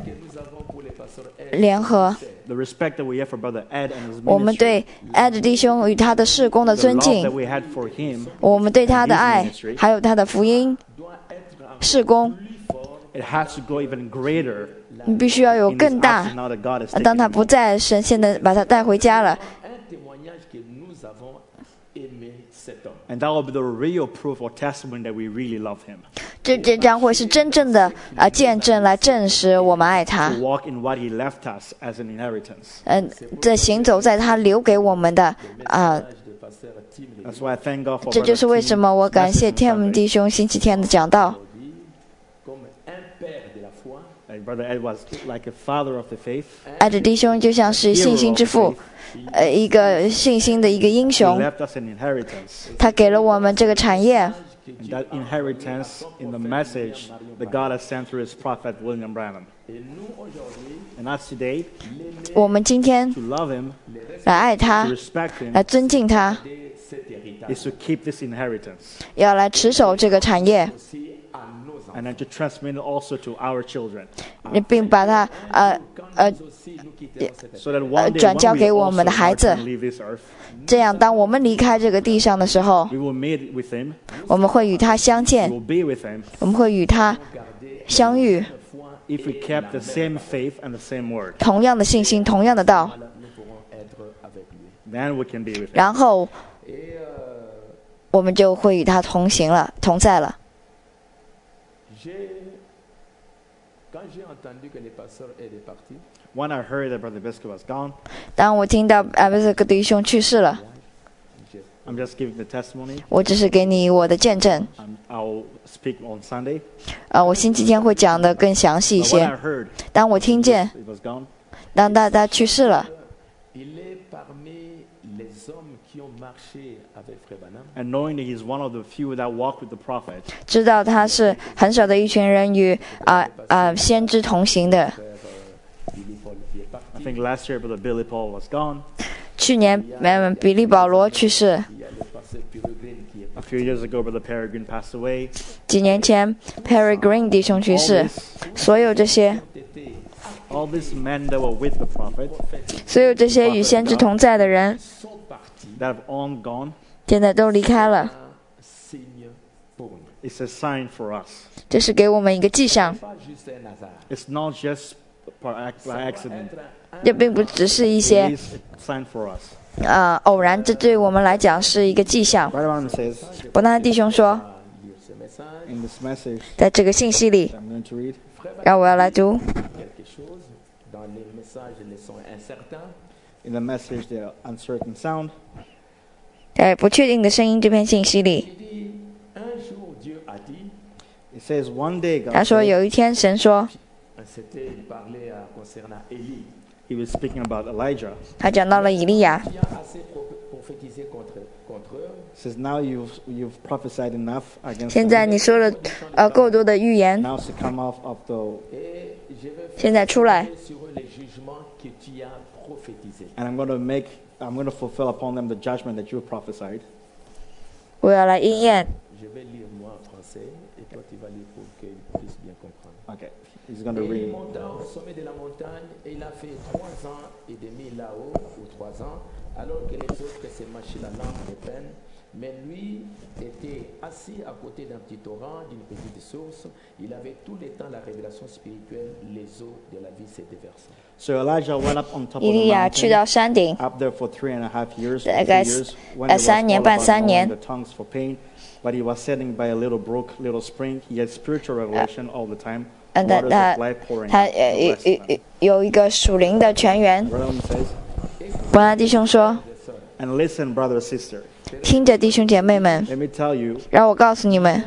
联合。
The respect that we have for Brother Ed and his
我们
ministry,
对艾德弟兄与他的事工的
the
尊
love
敬
that，we had for him,
我们对他的爱
his ministry,
还有他的福音事工，
it has to go even greater
你必须要有
in
更
this
大
absence now that God has
当
taken
他
him
不
home.
在，神现在把他带回家了。
And that will be the real proof or testimony that we really love him.
这将会是真正的见证来证实我们爱他
To。walk in what he left us as an inheritance.
在行走在他留给我们的
That's why I thank God for
这就是
Brother
为什么
Tim's
我感谢
message
天
on
文
Sunday.
弟兄星期天的讲道。
And Brother Ed was like a father of the faith.
爱的弟兄就像是信心之父，一个信心的一个英
He
雄，
left us an inheritance.
他给了我们这个产业。
And that inheritance in the message that God has sent through his prophet William Branham. And us today,
我们今天
to love him,
来爱他
to，respect him,
来尊敬他，
is to keep this inheritance.
要来持守这个产业，
and then to transmit it also to our children.
并把它
So that one day
转交
when
给
we
我们的
also
孩
are
子，
to leave this earth,
这样当我们离开这个地上的时候，
we will meet with him,
我们会与他相
we
见，
will be with him,
我们会与他相遇，
if we kept the same faith and the same word.
同样的信心，同样的道，
Then we can be with him.
然后我们就会与他同行了，同在了。
When I heard that Brother Biscuit was gone,
当我听到这个弟兄去世了，
I'm just giving the testimony.
我只是给你我的见证。
I'll speak on Sunday.
我星期天会讲的更详细一
But when
些
I。heard
当我听见
it was gone,
当大家去世了，
and knowing that he's one of the few that walked with the prophet,
知道他是很少的一群人与先知同行的。
I think last year Brother Billy Paul was gone.
去年比利保罗去世，
A few years ago Brother Peregrine passed away.
几年前 Perry Green 弟兄去世，所有这些
All these men that were with the prophet,
所有这些与先知同在的人，
that have all gone,
现在都离开了。
it's a sign for us.
这是给我们一个迹象，
It's not just by accident.
这并不只是一
It
些
is a sign for us.
偶然，这对我们来讲是一个迹象。
Brother Branham says
伯纳弟兄说，
in this message
在这个信息里，
I'm going to read,
让我要来读。
in the message the uncertain sound,
在不确定的声音这篇信息里，
it says one day
他
God
说
said,
有一天神说，
he was speaking about Elijah.
他讲到了以利亚，
Says now you've prophesied enough against
现在
them.
你说了够多的预言，
Now to come off of the
现在出来，
and I'm going to fulfill upon them the judgment that you prophesied.
我要来应验。
Okay, he's going to read.
Au sommet de la montagne, et il a fait 3 ans et demi là-haut, ou 3 ans, alors que les autres se mâchaient la langue de peine. Mais lui était assis à côté d'un petit torrent, d'une petite source. Il avait tout le temps la révélation spirituelle, les eaux de la vie se déversant.
So Elijah went up on top of
以
the
利亚去到
mountain,
山顶，
up there for 3.5 years,
大概
2 years, when it was
3年
all
半
about
3
knowing
年
the tongues for pain. But he was sitting by a little brook, little spring. He had spiritual revelation all the time.
他
Waters of life pouring
他
out. God bless them.
有一个属灵的泉源。
Brother says,
伯纳弟兄说，
and listen, brother, sister.
听着弟兄姐妹们，
Let me tell you,
让我告诉你们，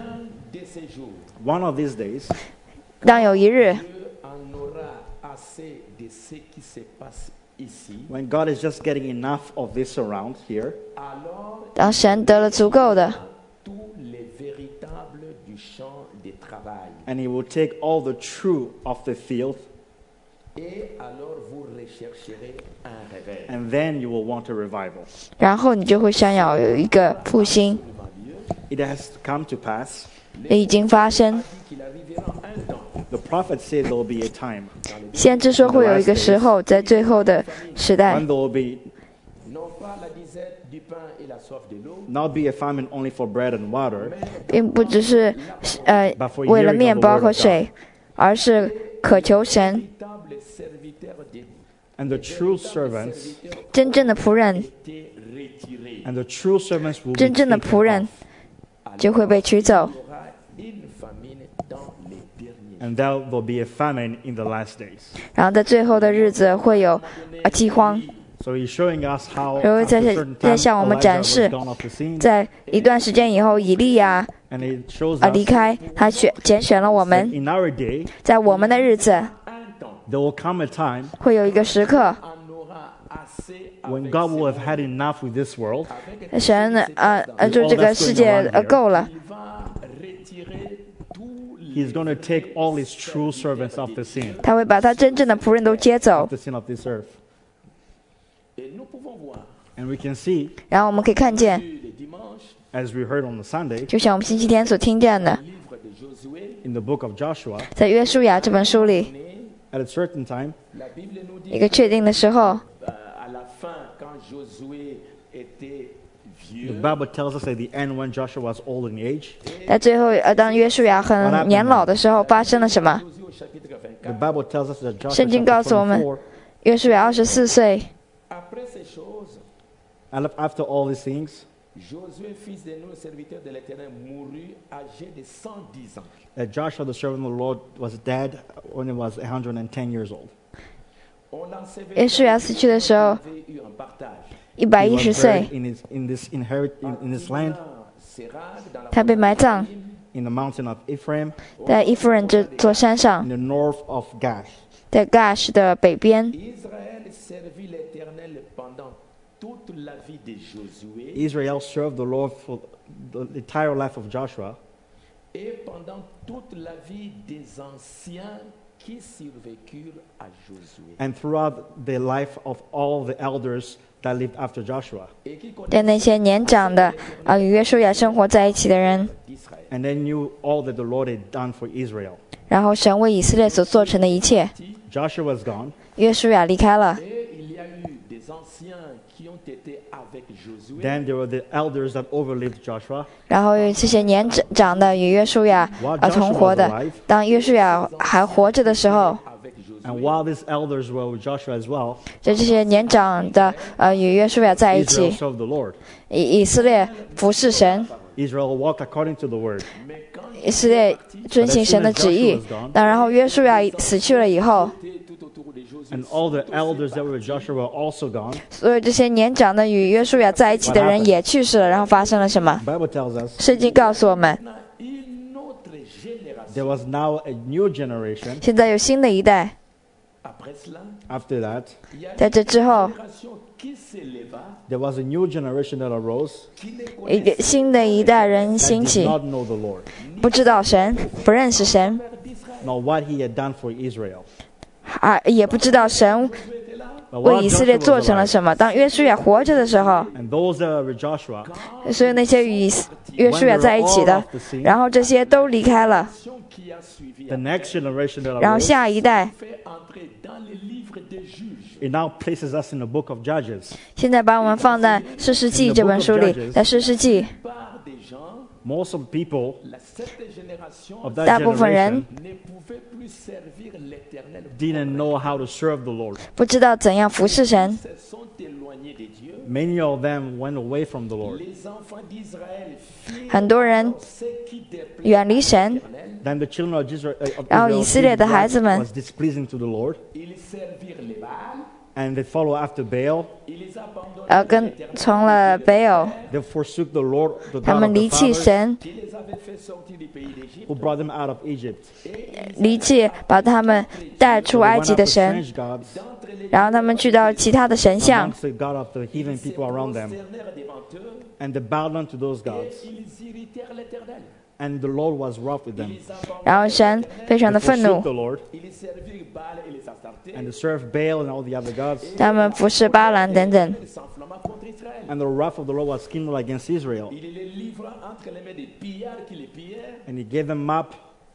one of these days,
当有一日，
En aura assez de ce qui se passe ici,
when God is just getting enough of this around here,
alors
当神得了足够的，
tous les véritables du champ de travail.
and He will take all the true of the field,
Et alors vous rechercherez un réveil.
and then you will want a revival.
然后你就会想要有一个复兴，
It has come to pass.
已经发生。
Qu'il arrivera un temps
The prophet said there will be a time
先知说会有一个时候，在最后的时代
when，there will be
non pas la disette du pain et la soif de l'eau,
not be a famine only for bread and water,
并不只是为了面包和水，而是渴求神，
véritable serviteur de
and the true servants
真正的仆人，
t'est retiré.
and the true servants will be
真正的
taken
仆人
off.
就会被取走，
Il y aura une famine dans les derniers
And there will be a famine in the last days.
然后在最后的日子会有饥荒。
So he's showing us how
然后
after a certain
在
time
向我们
Elijah
展
was
示
gone off the scene,
在一段时间以后，以利亚
and it shows
离
us
开，他拣选了我
that
们，
in our day
在我们的日子
there will come a time
会有一个时刻，
en aura assez
when
avec
God
ses
will have had enough with this world.
神就这个世界够了，
Il va retirer tous les
He's going to take all his true servants off the scene,
他会把他真正的仆人都接走
off，the scene of this earth.
Et nous pouvons voir,
And we can see,
然后我们可以看见，
le dimanche,
as we heard on the Sunday,
就像我们星期天所听见的，
le livre
in the book of Joshua,
在约书亚这本书里，
at a certain time,
一个确定的时候，
the Bible tells us at the end when Joshua was old in age,
在最后当约书亚很年老的时候，发生了什么？
the Bible tells us that Joshua
圣经告诉我们
24,
约书亚24岁，
and after all these things,
Josué, fils de Nun, serviteur de l'Éternel, mourut âgé de 110 ans.
that Joshua the servant of the Lord was dead when he was 110 years old.
约书亚死去的时候
avait eu un partage.
110
He was
岁，
buried in this land,
Sérag, dans la
他被埋葬
in the mountain of Ephraim,
在伊夫人这座山上
in，the north of Gash.
在 Gash 的北边。
Israël servit l'Éternel pendant toute la vie de Josué
Israel served the Lord for the entire life of Joshua,
et pendant toute la vie des anciens qui survécurent à Josué.
and throughout the life of all the elders that lived after Joshua.
Et qui
对那些年长的与约书亚生活在一起的人，
d'Israël.
And they knew all that the Lord had done for Israel.
然后神为以色列所做成的一切，
Joshua was gone,
约书亚离开了，
Et il y a eu des anciens qui ont été avec Josué.
then there were the elders that overlived Joshua.
然后这些年长的与约书亚同活的，当约书亚还活着的时候，
Avec Josué.
And while these elders were with Joshua as well,
这些年长的与约书亚在一
Israel
起，
served the Lord.
以色列服侍神，
Israel walked according to the word.
以色列遵行神的旨意。然后约书亚死去了以后，
Tout autour de Josué.
And all the elders that were with Joshua were also gone.
所有这些年长的与约书亚在一起的人也去世了。然后发生了什么？
The Bible tells us
圣经告诉我们，
Une autre génération.
there was now a new generation
现在有新的一代。
Après cela,
after that.
il y a
在这之后，
une génération qui s'éleva,
There was a new generation that arose
qui ne
一个新的一代人
that
兴
did
起，
not know the Lord,
不知道神，不认识神，
nor what he had done for Israel.
也不知道神
But
为
while
以色列
Joshua
做
was
成了
alive,
什么。当约书亚活着的时候，
and those that were with Joshua,
所以那些与约书亚在一起的，然后这些都离开了，
qui a suivi
the next generation that
然后
arose,
下一代
fait entrer dans les livres des juges.
it now places us in the book of Judges.
现在把我们放在士师记这本书里，在士师记，
Par des gens,
Most of the people
cette génération
of that
大部分人
generation
ne pouvait plus servir l'Éternel.
didn't know how to serve the Lord.
不知道怎样服侍神，
Se sont éloignés de Dieu.
Many of them went away from the Lord.
Les enfants d'Israël firent
很多人
ce qui déplaisait
远离神，
Then the children of Israel,
然后以色列的孩子们
was displeasing to the Lord,
Ils servirent les Baals.
and they follow after Baal.
Ils les abandonnèrent.
跟从了北欧，
They forsook the Lord, the
他
God
们
of the
离弃
fathers,
神，
Qui les avait fait sortir du pays d'Égypte.
who brought them out of Egypt.
离弃把他们带出
They
埃
went
及的
after
神，
strange gods,
然后他们去到其他的神像，
amongst the God of the heathen people around them,
Prosternèrent devant eux.
and they bowed down to those gods.
Ils irritèrent l'Éternel.
And the Lord was wrough with them.
然后神非常
They
的愤
forsook
怒，
the Lord,
Ils servirent Baal et les Astartés.
and they served Baal and all the other gods.
他们服侍巴兰等等，
Il s'enflamma contre Israël.
And the wrath of the Lord was kindled against Israel.
Il les livra entre les mains des pillards qui les pillèrent,
And he gave them up,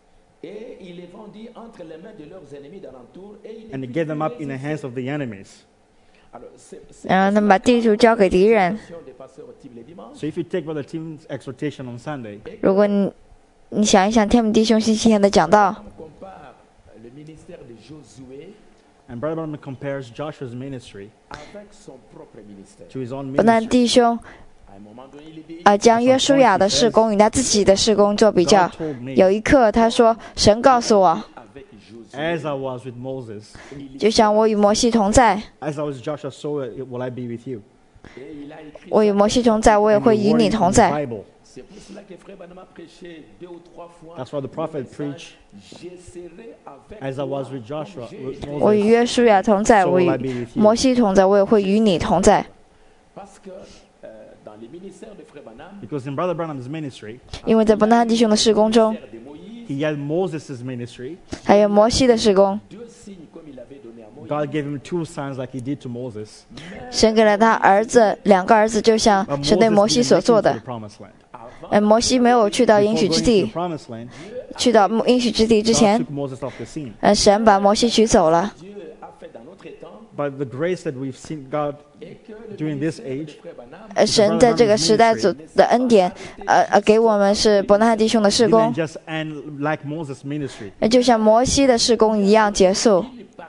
et il les vendit entre les mains de leurs ennemis d'alentour, et il les
and he gave them up in the hands of the enemies.
Alors, c'est
然后他们把地图交给敌人。
des pasteurs au Tible les dimanches.
So if you take Brother Tim's exhortation on Sunday,
如果你想一想天母弟兄星期天的讲道，
On compare le ministère de Josué
and Brother Branham compares Joshua's ministry
avec son propre ministère.
to his own
不但
ministry.
弟兄
À un moment donné, il est dit,
将约书亚的事工与他自己的事工做比较。
God told me,
有一刻他说，神告诉我，
avec Josué,
as I was with Moses,
就像我与摩西同在，
as I was with Joshua, so will I be with you.
et il a écrit.
我与摩西同在，我也
And
会
the
与
word
你
in
同
the
在。
Bible.
C'est pour cela que Frère Branham a prêché 2 ou 3 fois.
That's why the prophet
le message,
preached,
Je serai avec
as I was
toi,
with Joshua,
comme
with
j'ai été.
我与
Moses,
约书亚同在，
so
我
will
与
I be with you.
摩西同在，我也会与你同在。
Parce que dans les ministères de Frère Branham,
Because in Brother Branham's ministry,
因为在伯纳弟兄的事工中，
de Moïse,
he had Moses' ministry.
还有摩西的事工，
2 signes comme il avait donné à Moïse.
God gave him 2 signs like he did to Moses.
神给了他儿子2个儿子，就像
But
神对摩
Moses
西
didn't
所
make it
做
to
的
the。promised land.
摩西没有去到应
Before
许
going
之
to
地
the，promised land,
去到应许之地之前，神把摩西取走了。
But the grace that we've seen God during this age,
神在这个时代所的恩典，给我们是伯纳汉弟兄的事工，
didn't just end like Moses' ministry.
就像摩西的事工一样结束。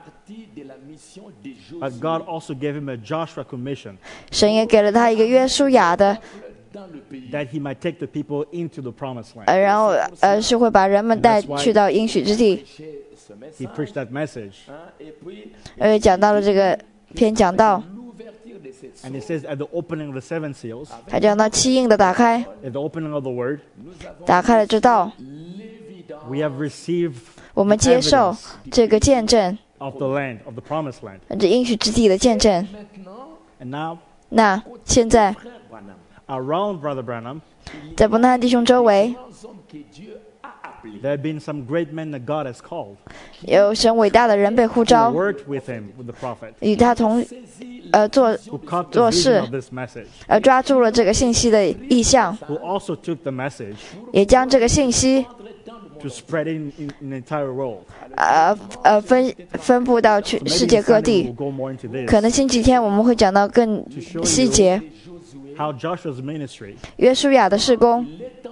But God also gave him a Joshua commission
神也给了他一个约书亚的，
that he might take the people into the promised land.
然后是会把人们带去到应许之地。
He preached that message.
讲到了这个篇讲道，
And it says at the opening of the seven seals,
他讲到七印的打开，
at the opening of the word,
打开了这道，
we have received
我们接受这个见证，
of the land, of the promised land.
这应许之地的见证。
And now,
那现在
around Brother Branham,
在伯纳汉弟兄周围，
there have been some great men that God has called
有神伟大的人被呼
who
召，
worked with him, with the prophet,
与他同做
who caught the
事
vision of this message,
抓住了这个信息的意向，
who also took the message
也将这个信息
to spread in the entire world.
分布到去
Maybe
世界
this
各
Sunday
地
we'll。go more into this.
可能星期天我们会讲到更细节。
How Joshua's ministry,
约书亚的事工，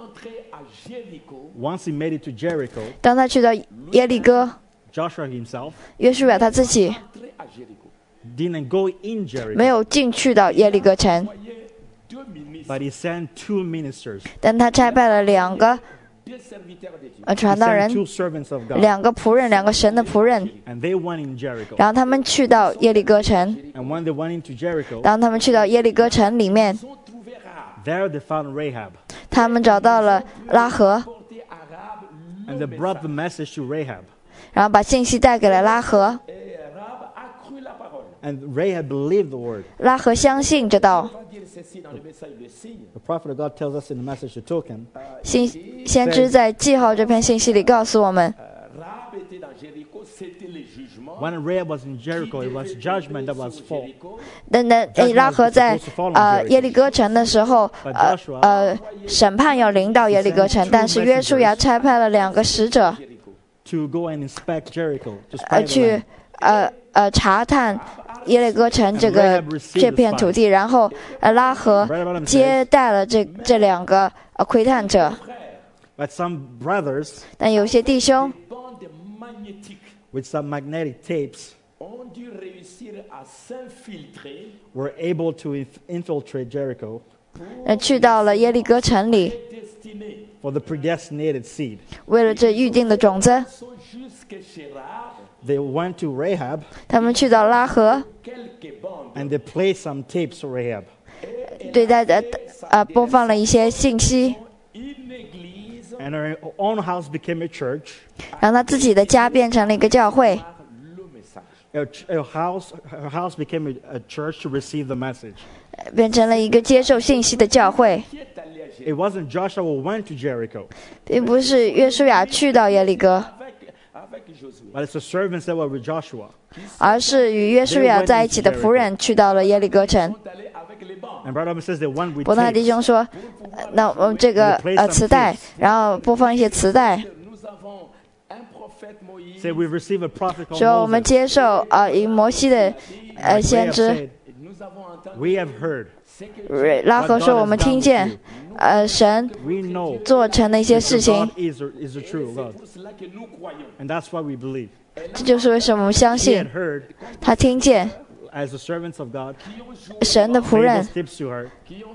once he made it to Jericho,
当他去到耶利哥，
Joshua himself
约书亚他自己
didn't go in
没
Jericho,
有进去到耶利哥城，
but he sent two ministers,
但他差派了两个传
he
道
sent
人，
two servants of God,
两个仆人，两个神的仆人，
and they went in Jericho.
然后他们去到耶利哥城。
And when they went into Jericho,
当他们去到耶利哥城里面，
there they found Rahab,
他们找到了拉合，
and they brought the message to Rahab.
然后把信息带给了拉合。
And Rahab believed the word.
拉合相信这道
The prophet of God tells us in the message to Token,
先知在记号这篇信息里告诉我们，
when Rahab was in Jericho, it was judgment that was fall.
拉合在耶利哥城的时候，审判要临到耶利哥城，但是约书亚差派了两个使者
To go and inspect Jericho, to spy the
去
land.
查探耶利哥城这片土地，然后拉合接待了这两个窥探者。
But some brothers
但有些弟兄
with some magnetic tapes were able to infiltrate Jericho
去到了耶利哥城里，
for the predestinated seed.
为了这预定的种子，
They went to Rahab
他们去到拉合，
and they played some tapes to Rahab.
对他播放了一些信息，
And her own house became a church.
让他自己的家变成了一个教会，
Her house became a church to receive the message.
变成了一个接受信息的教会，
It wasn't Joshua who went to Jericho,
并不是约书亚去到耶利哥，
but it's the servants that were with Joshua.
而是与约书亚在一起的仆人去到了耶利哥城。
And Brother says they went with
伯纳弟
tapes.
兄说，那我们这个磁带，然后播放一些磁带，
Say we receive a prophet called
说我们
Moses.
接受以摩西的
Rahab
先知。
said, we have heard,
拉合说我们听见，神
we know
做成的一些
that
事
your
情
God， is the true God. And that's why we believe.
这就是为什么我们相
He
信
had heard
他听见
as the servants of God,
神的仆
played
人
those tips to her.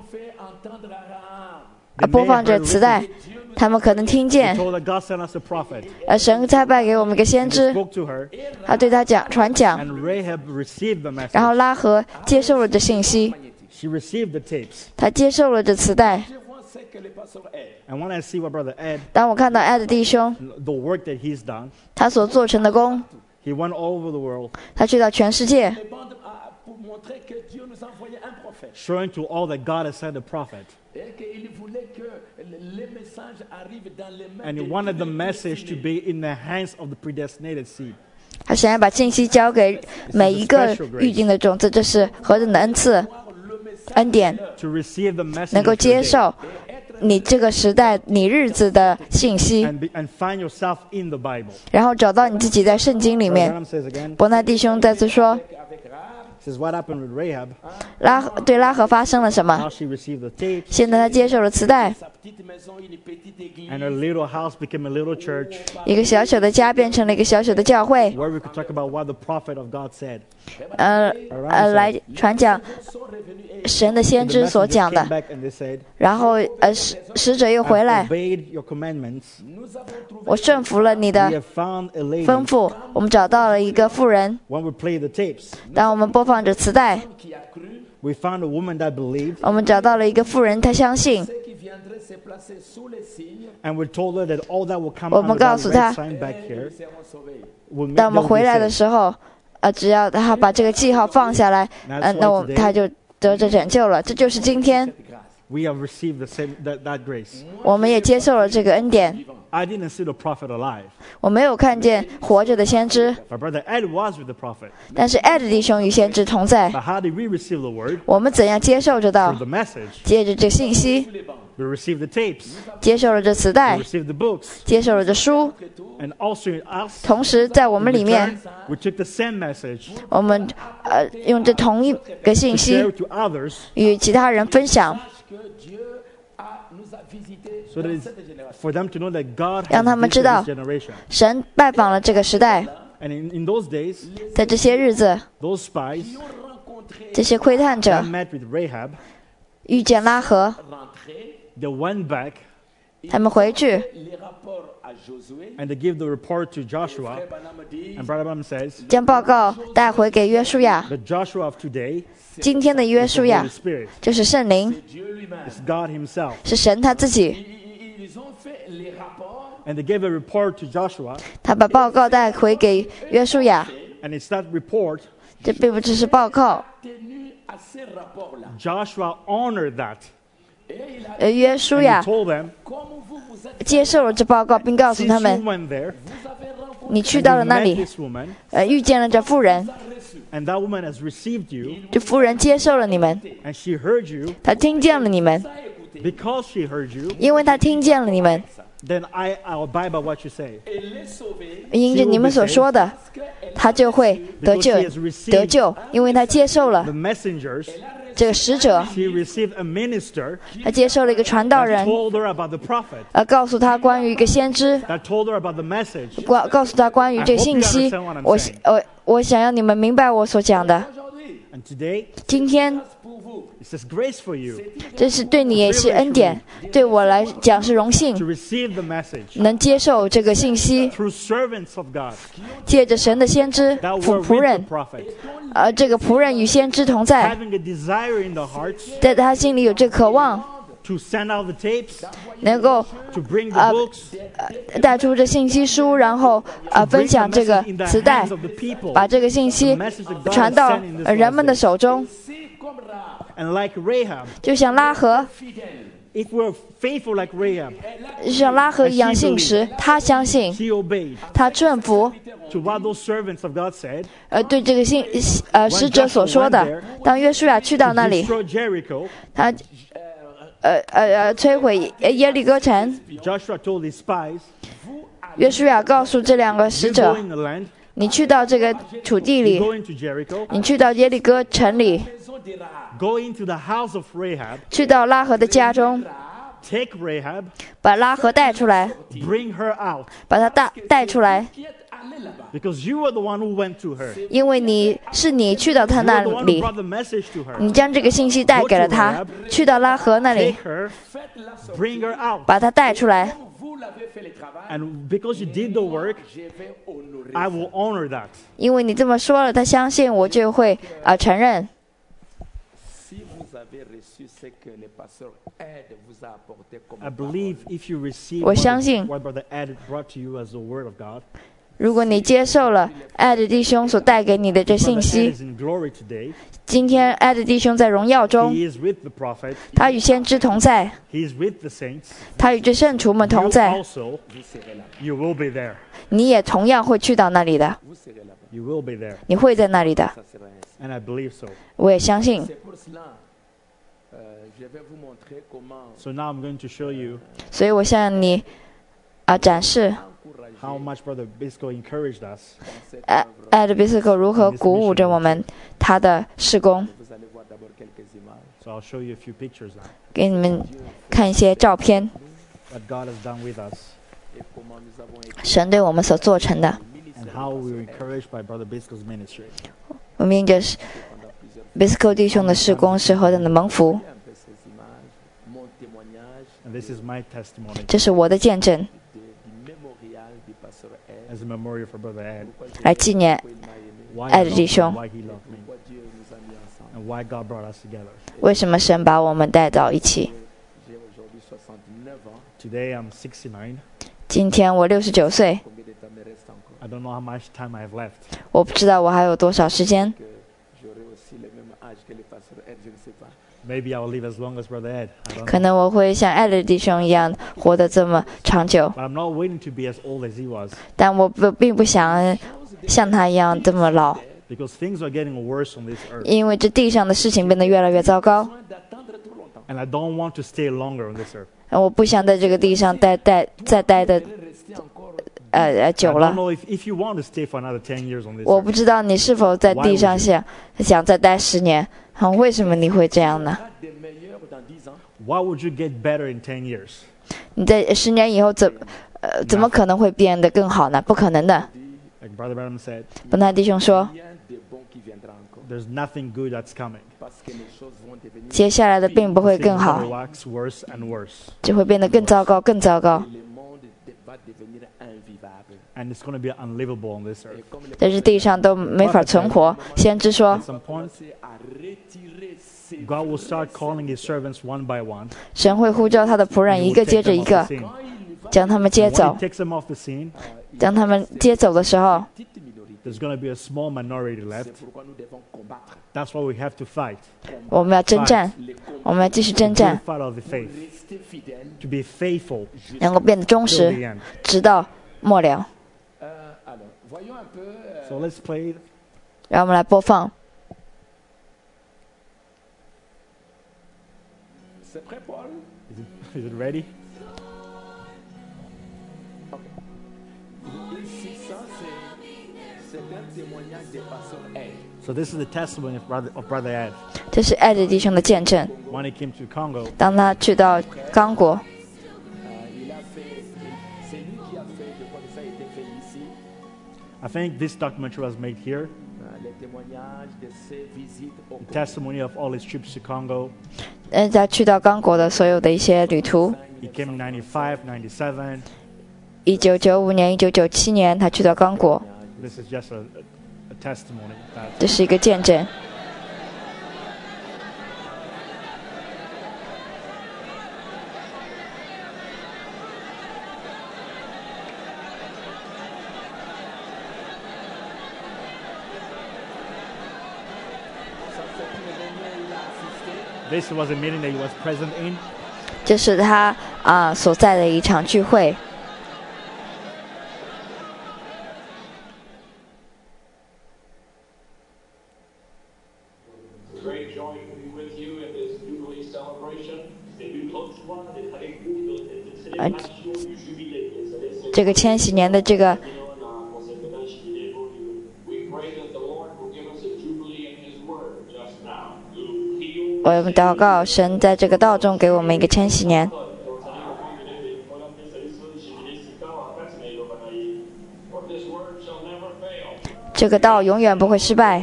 播放着磁带，他们可能听
He
见
told her God sent us a prophet.
神差派给我们一个先
He
知，
spoke to her,
他对他传讲，
and Rahab received the
然后
message.
拉合接受了这信息，
She received the tapes.
他接受了这磁带。
And when I see what Brother Ed,
当我看到爱的弟兄
the work that he's done,
他所做成的功，
he went all over the world,
他去到全世界，
showing to all that God has sent a prophet. And he wanted the message to be in the hands of the predestinated seed.
他想要把信息交给每一个预定的种子，这是何等的恩赐、恩典，
To receive the message
能够
of
接
today.
受你这个时代、你日子的信息，
and find yourself in the Bible.
然后找到你自己在圣经里面。
Branham says again,
伯纳弟兄再次说，
says what happened with Rahab,
对拉合发生了什么？
how she received the tapes,
现在他接受了磁带，
and her little house became a little church,
一个小小的家变成了一个小小的教会，
where we could talk about what the prophet of God said.
来传讲神的先
The
知所
messengers
讲
came
的。
back and they said,
然后使者又回
I've
来，
obeyed your commandments.
我顺服了你
We
的
have found a lady.
吩咐，我们找到了一个妇人。
When we play the tapes,
当我们播放着磁带，
we found a woman that believed,
我们找到了一个妇人，她相信。
and we told her that all that will come
我们
under
告
that
诉她
red sign back here will make
当我们
them
回
be
来的
saved.
时候，只要他把这个记号放下来，他就得着拯救了。这就是今天
We have received the same that grace.
我们也接受了这个恩典。
I didn't see the prophet alive.
我没有看见活着的先知，
My brother Ed was with the prophet.
但是艾德弟兄与先知同在。
But how did we receive the word?
我们怎样接受这道
Through the message.
接着这信息，
We received the tapes.
接受了这磁
We
带，
received the books.
接受了这书，
And also in us,
同时在我们里面，
we took the same message
我们用这同一个信
to
息
share to others
与其他人分享，
so that it's for them to know that God
让他们
has
知
visited
道
this generation.
神拜访了这个时代。
And in those days,
在这些日子，
those spies
这些窥探者
that met with Rahab,
遇见拉合，
they went back
他们回去
and they give the report to Joshua. And Brother Branham says
将报告带回给约书亚。
the Joshua of today
今天的约
is
书
the
亚
Holy Spirit.
就是圣灵，
It's God Himself.
是神他自己。
And they gave a report to Joshua.
他把报告带回给约书亚，
And it's that report,
这并不只是报告。
Joshua honored that.
约书
And
亚
he told them,
接受了这报告，并告诉
since
他
you
们
went there,
你去
and
到
you
了那
met
里，
this woman,
遇见了这妇人，
and that woman has received you,
这妇人接受了你们，
and she heard you,
她听见了你们，
because she heard you,
因为她听见了你们，
then I'll abide by what you say.
因着你们所说的，她就会得救，因为她接受了
The messengers,
这个使者，
she received a minister
她接受了一个传道
that
人，
told her about the prophet,
告诉她关于一个先知，
that told her about the message.
告诉她关于这个信息。我想要你们明白我所讲的。
And today,
今天
it's this grace for you
这是对你也是恩典，对我来讲是荣
to
幸，
receive the message
能接受这个信息，
through servants of God
借着神的先知
that
辅
were
仆
with
人
the，prophet,
这个仆人与先知同在，
having a desire in their hearts
在他心里有这渴望，
to send out the tapes,
能够
to bring the books,
带出这信息书，然后
to
分
bring
享
the
这个
message in the
磁带
hands，of the people.
把这个信息
The message that God
传
has
到
sent in this
人们的
last day.
手中，
And like Rahab,
就像拉合，
if we're faithful like Rahab,
就像拉合一样信实，他相信，
she obeyed
他顺服，
to what those servants of God said.
对这个使者所说的。当约书亚去到
To
那里，
destroy Jericho,
他摧毁耶利哥城。
Joshua told his spies,
约书亚告诉这两个使
you
者
go in the land,
你去到这个土地
you
里，
go into Jericho,
你去到耶利哥城里，
go into the house of Rahab,
去到拉合的家中，
take Rahab,
把拉合带出来，
bring her out,
把他带出来，
because you are the one who went to her.
因为你去到他
You
那
are the one who
里，
brought the message to her.
你将这个信息带给了他，去到拉合那里，
Take her, bring her out.
把他带出来，
And because you did the work, I will honor that.
因为你这么说了，他相信我就会承认。
I believe if you receive
我相信
what Brother Ed brought to you as the word of God,
如果你接受了爱的弟兄所带给你的这
Brother
信
Ed
息，
is in glory today.
今天爱的弟兄在荣耀中，
He is with the prophet.
他与先知同在，
He is with the saints.
他与这圣徒们
You
同在，
also, you will be there.
你也同样会去到那里的，
You will be there.
你会在那里的，
And I believe so.
我也相信。
So now I'm going to show you
所以我向你展示
how much Brother Bisco encouraged us.
Ed Bisco 如何鼓舞着我们他的事工。
So I'll show you a few pictures now.
给你们看一些照片，
What God has done with us
神对我们所做成的。
and how we were encouraged by Brother Bisco's ministry.
我们因着 Bisco 弟兄的事工是何等的蒙福，
And this is my testimony
这是我的见证，
as a memorial for Brother Ed.
来纪念
Why
Ed
he
弟
loved me,
兄
why he loved me, and why God brought us together.
为什么神把我们带到一起。
Today I'm 69.
今天我69岁，
I don't know how much time I have left.
我不知道我还有多少时间，
Maybe I will live as long as Brother Ed. I don't
可
know.
能我会像艾德弟兄一样活得这么长久，
But I'm not waiting to be as old as he was,
但我并不想像他一样这么老，
because things are getting worse on this earth.
因为这地上的事情变得越来越糟糕，
And I don't want to stay longer on this earth.
我不想在这个地上再待的久
I
了
don't。know if you want to stay for another 10 years on this
我
earth.
不知道你是否在地上想再待10年，为什么你会这样呢？
Why would you get better in 10 years?
你在10年以后怎么可能会变得更好呢？不可能的。
Like Brother Branham said,
本泰弟兄说，
there's nothing good that's coming.
接下来的并不会
Things
更
are
好
going，to wax worse and worse.
只会变得更糟糕，更糟糕。
And it's going to be unlivable on this earth.
在这地上都没法存活。先知说
At，some point, God will start calling his servants one by one.
神会呼召他的仆
and
人
he
一
will
个
take
接着
them
一
off
个
the scene.
将他们接
And
走
when。he takes them off the scene,
当他们接走的时候，
there's going to be a small minority left. That's why we have to fight.
我们要征战，我们要继续征
The
战，
fight of the faith. To be faithful
能够变得忠
till the
实，
end.
直到末了。
So let's play.
让我们来播放。
Is it ready? So this is the testimony of Brother Ed.
这是艾德弟兄的见证。
When he came to Congo,
当他去到刚果，
I think this documentary was made here. The testimony of all his trips to Congo.
他去到刚果的所有的一些旅途。
He came in 95, 97.
1995年、1997年，他去到刚果，
This is just a testimony that
这是一个见证。
this was a meeting that he was present in.
这是他所在的一场聚会。
Great joy to be with you at this Jubilee celebration. Et une autre joie d'être avec vous dans cette célébration du jubilé.
这个千禧年的这个
We pray that the Lord will give us a jubilee in His Word just now.
我们祷告，神在这个道中给我们一个千禧年。
For this word shall never fail.
这个道永远不会失败。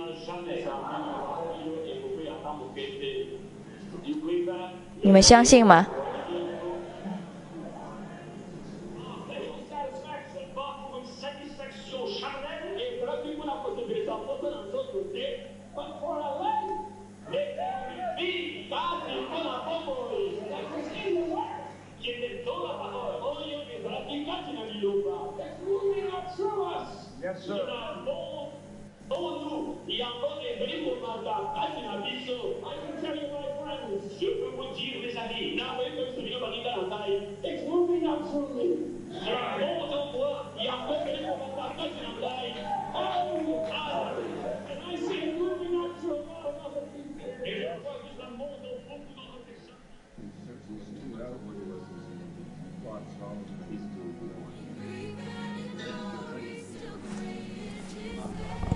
You believe that?
你们相信吗？
Yes, sir. I can tell you, my friends, super would you this idea. Now, when there's the new money down, it's moving up through me. There are more of work. Young women who are not touching them, oh, God. And I see it moving up through a lot of other people. It's focused on more of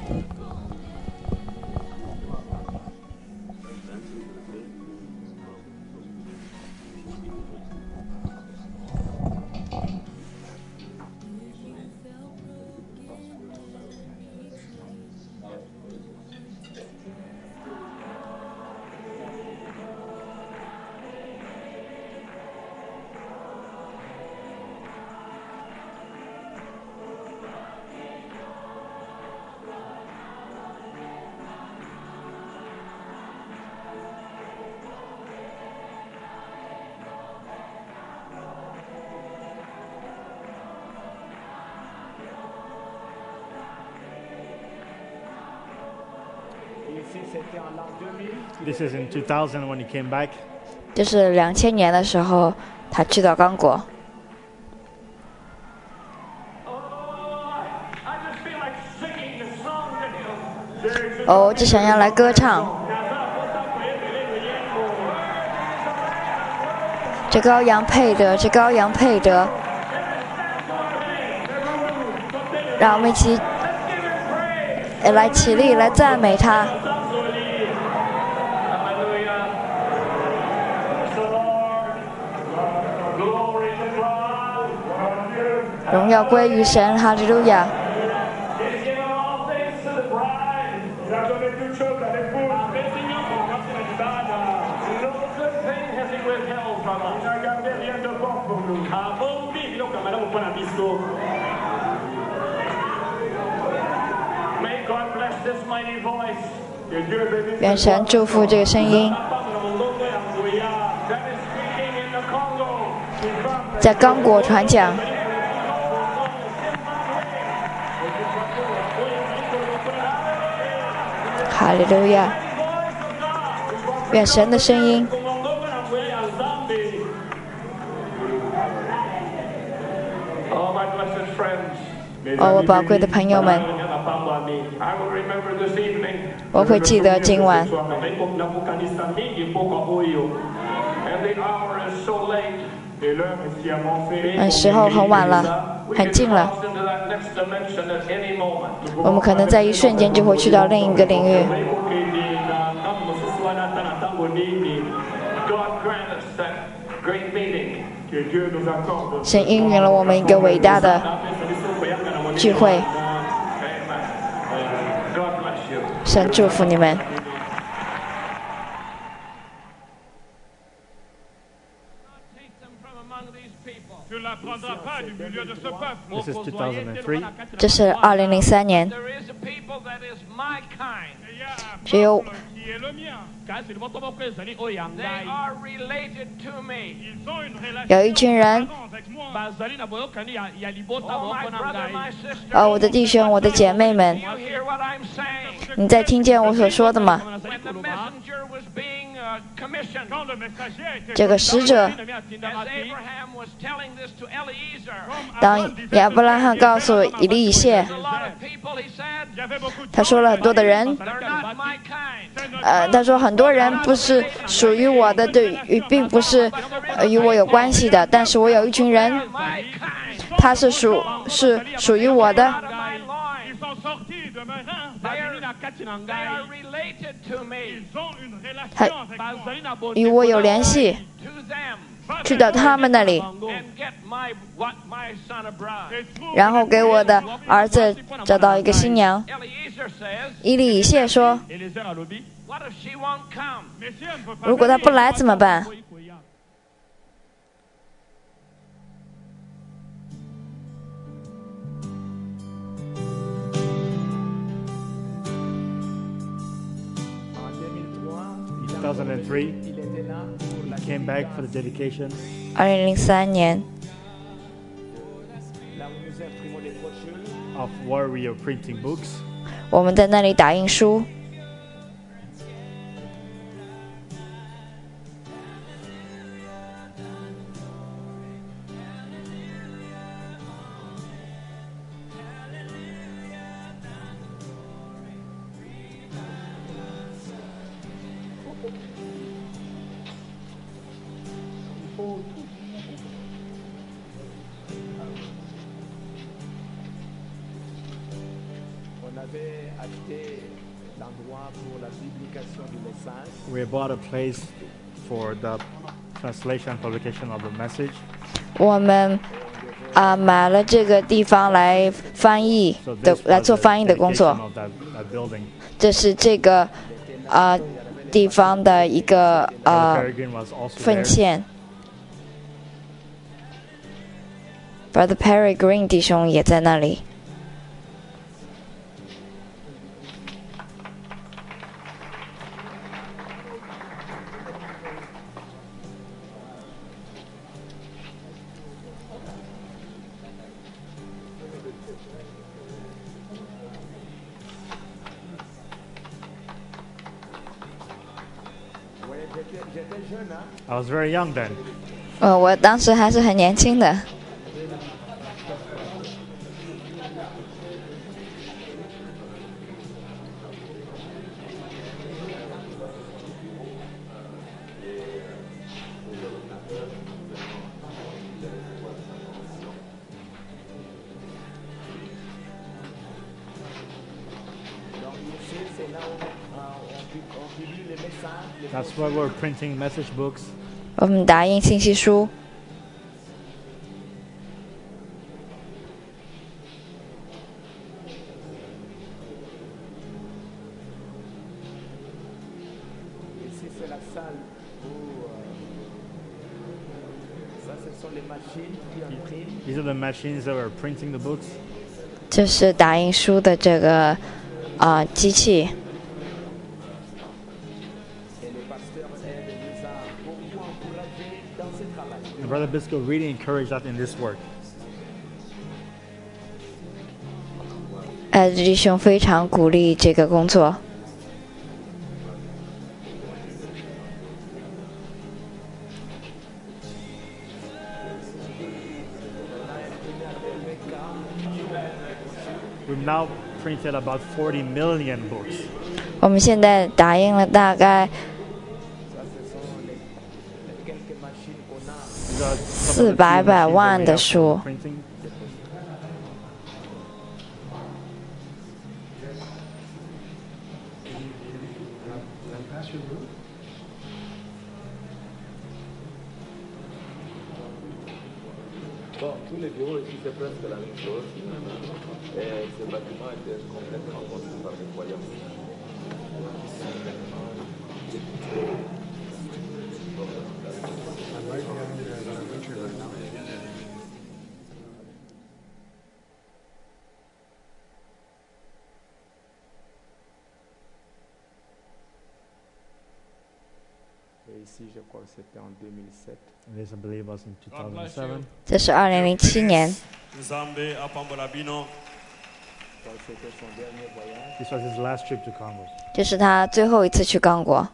This is in 2000 when he came back.
就是2000年的时候，他去到刚果。我就想要来歌唱。这羔羊配得，这羔羊配得。让我们一起来起立，来赞美他。荣耀归于神，哈利路亚。愿神祝福这个声音，在刚果传讲。哈利路亚！愿神的声音。我宝贵的朋友们，我会记得今晚。时候很晚了，很近了。我们可能在一瞬间就会去到另一个领域。神应允了我们一个伟大的聚会。神祝福你们。
This is 2003.
这是2003年。只有有一群人，我的弟兄，我的姐妹们，你在听见我所说的吗？这个使者，当亚伯拉罕告诉以利以谢，他说了很多的人，他说很多人不是属于我的，并不是与我有关系的，但是我有一群人，他是属于我的。他与我有联系，去到他们那里，然后给我的儿子找到一个新娘。以利以谢说，如果他不来怎么办
？2003, he came back for the dedication.
2003年
of where we are printing books.
我们在那里打印书。
我 We bought a place for the translation and publication of the message.
我们买了这个地方来做翻译的工作。这是这个地方的一个奉献。Brother Peregrine 弟兄也在那里。
I was very young then.
我当时还是很年轻的。
That's why we're printing message books.
我们打印信息书。
These are the machines that are printing the books.
这是打印书的这个机器。
Brother Bisco really encouraged us in this work.
弟兄非常鼓励这个工作。
We've now printed about 40 million books.
我们现在打印了大概400万的书。
Bon, tous les bureaux ici, c'est presque la même chose. Et ce bâtiment était complètement construit par des croyants. Et ici, je crois que c'était en 2007.
This, I believe, was in 2007.
这是2007年。
This was his last trip to Congo.
这是他最后一次去刚果。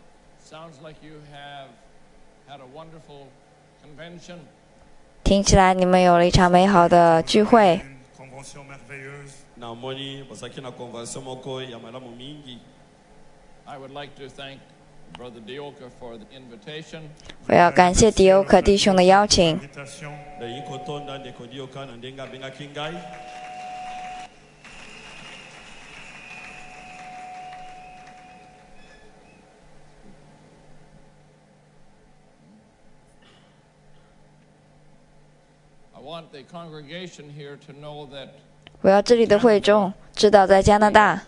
听起来你们有了一场美好的聚会。我要感谢迪欧克弟兄的邀请。我要这里的会众知道，在加拿大，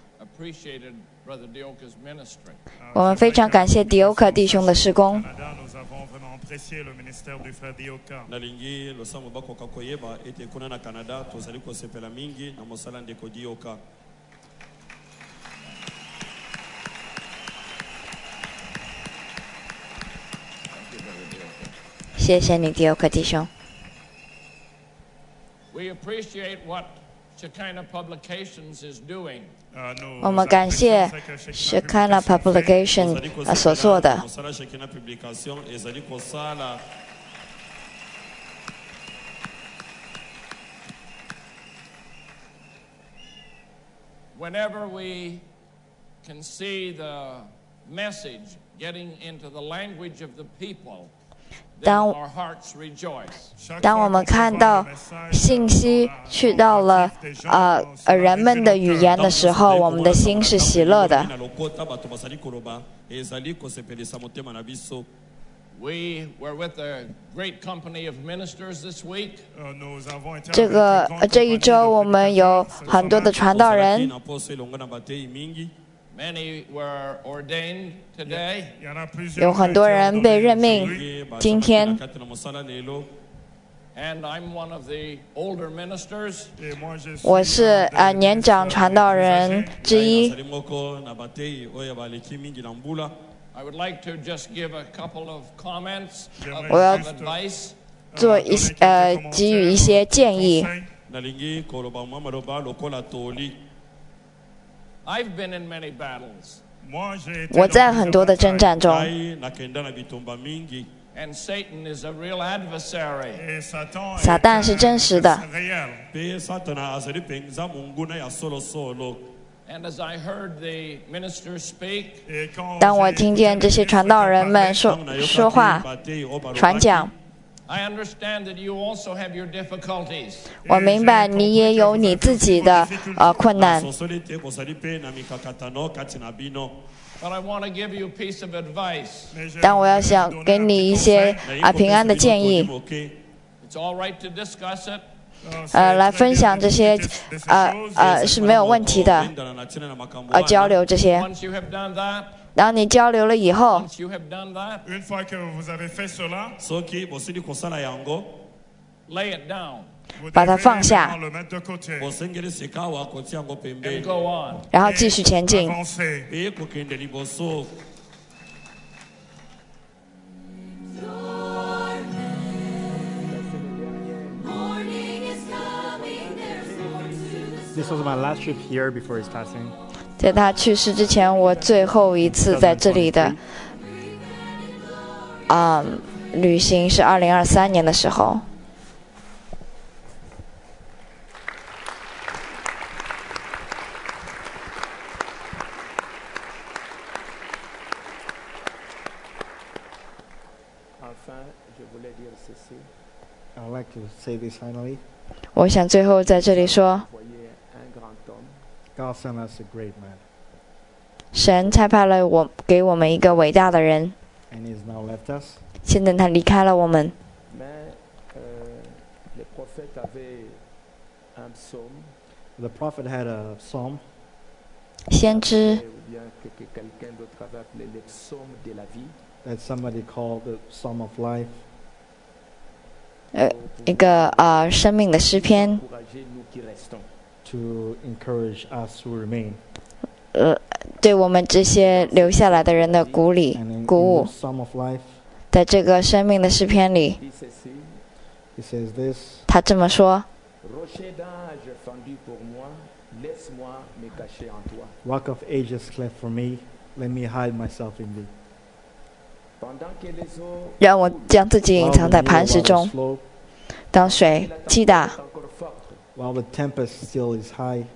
我们非常感谢迪欧克弟兄的事工。谢谢你，迪欧克弟兄。我们感谢 Shekinah Publication 所做的。
Whenever we can see the message getting into the language of the people,
当我们看到信息去到了人们的语言的时候，我们的心是喜乐的。
We were with a great company of ministers this week.
这一周我们有很多的传道人。
Many were ordained today.
有很多人被任命今天。
And I'm one of the older ministers.
我是年长传道人之一。
I would like to just give a couple of comments of
我要
advice.
给予一些建议。
I've been in many battles.
我在很多的征战中。
And Satan is a real adversary.
撒旦是真实的。
And as I heard the minister speak,
当我听见这些传道人们说话、传讲，
I understand that you also have your difficulties.
我明白你也有你自己的困难。
But I want to give you a piece of advice.
但我想给你一些平安的建议。
It's all right to discuss it.
来分享这些是没有问题的。交流这些。
Once you have done that,
当你交流了以后，
once you have done that, lay it down
把它放下，
and go on.
然后继续前进。
This was my last trip here before his passing.
在他去世之前，我最后一次在这里的旅行是2023年的时候。
I would like to say this finally.
我想最后在这里说，
God sent us a great man.
神差派了给我们一个伟大的人，
And he's now left us.
现在他离开了我们。
The prophet had a psalm.
先知
That somebody called the Psalm of Life.
一个生命的诗篇，
To encourage us who remain.
对我们这些留下来的人的鼓励
And in
鼓
the
舞。
Psalm of Life,
在这个生命的诗篇里，
he says this.
他这么说：
Rock of ages cleft for me. Let me hide myself in thee.
让我将自己隐藏在磐石
While the
中，
slope,
当水击打，
while the tempest still is high.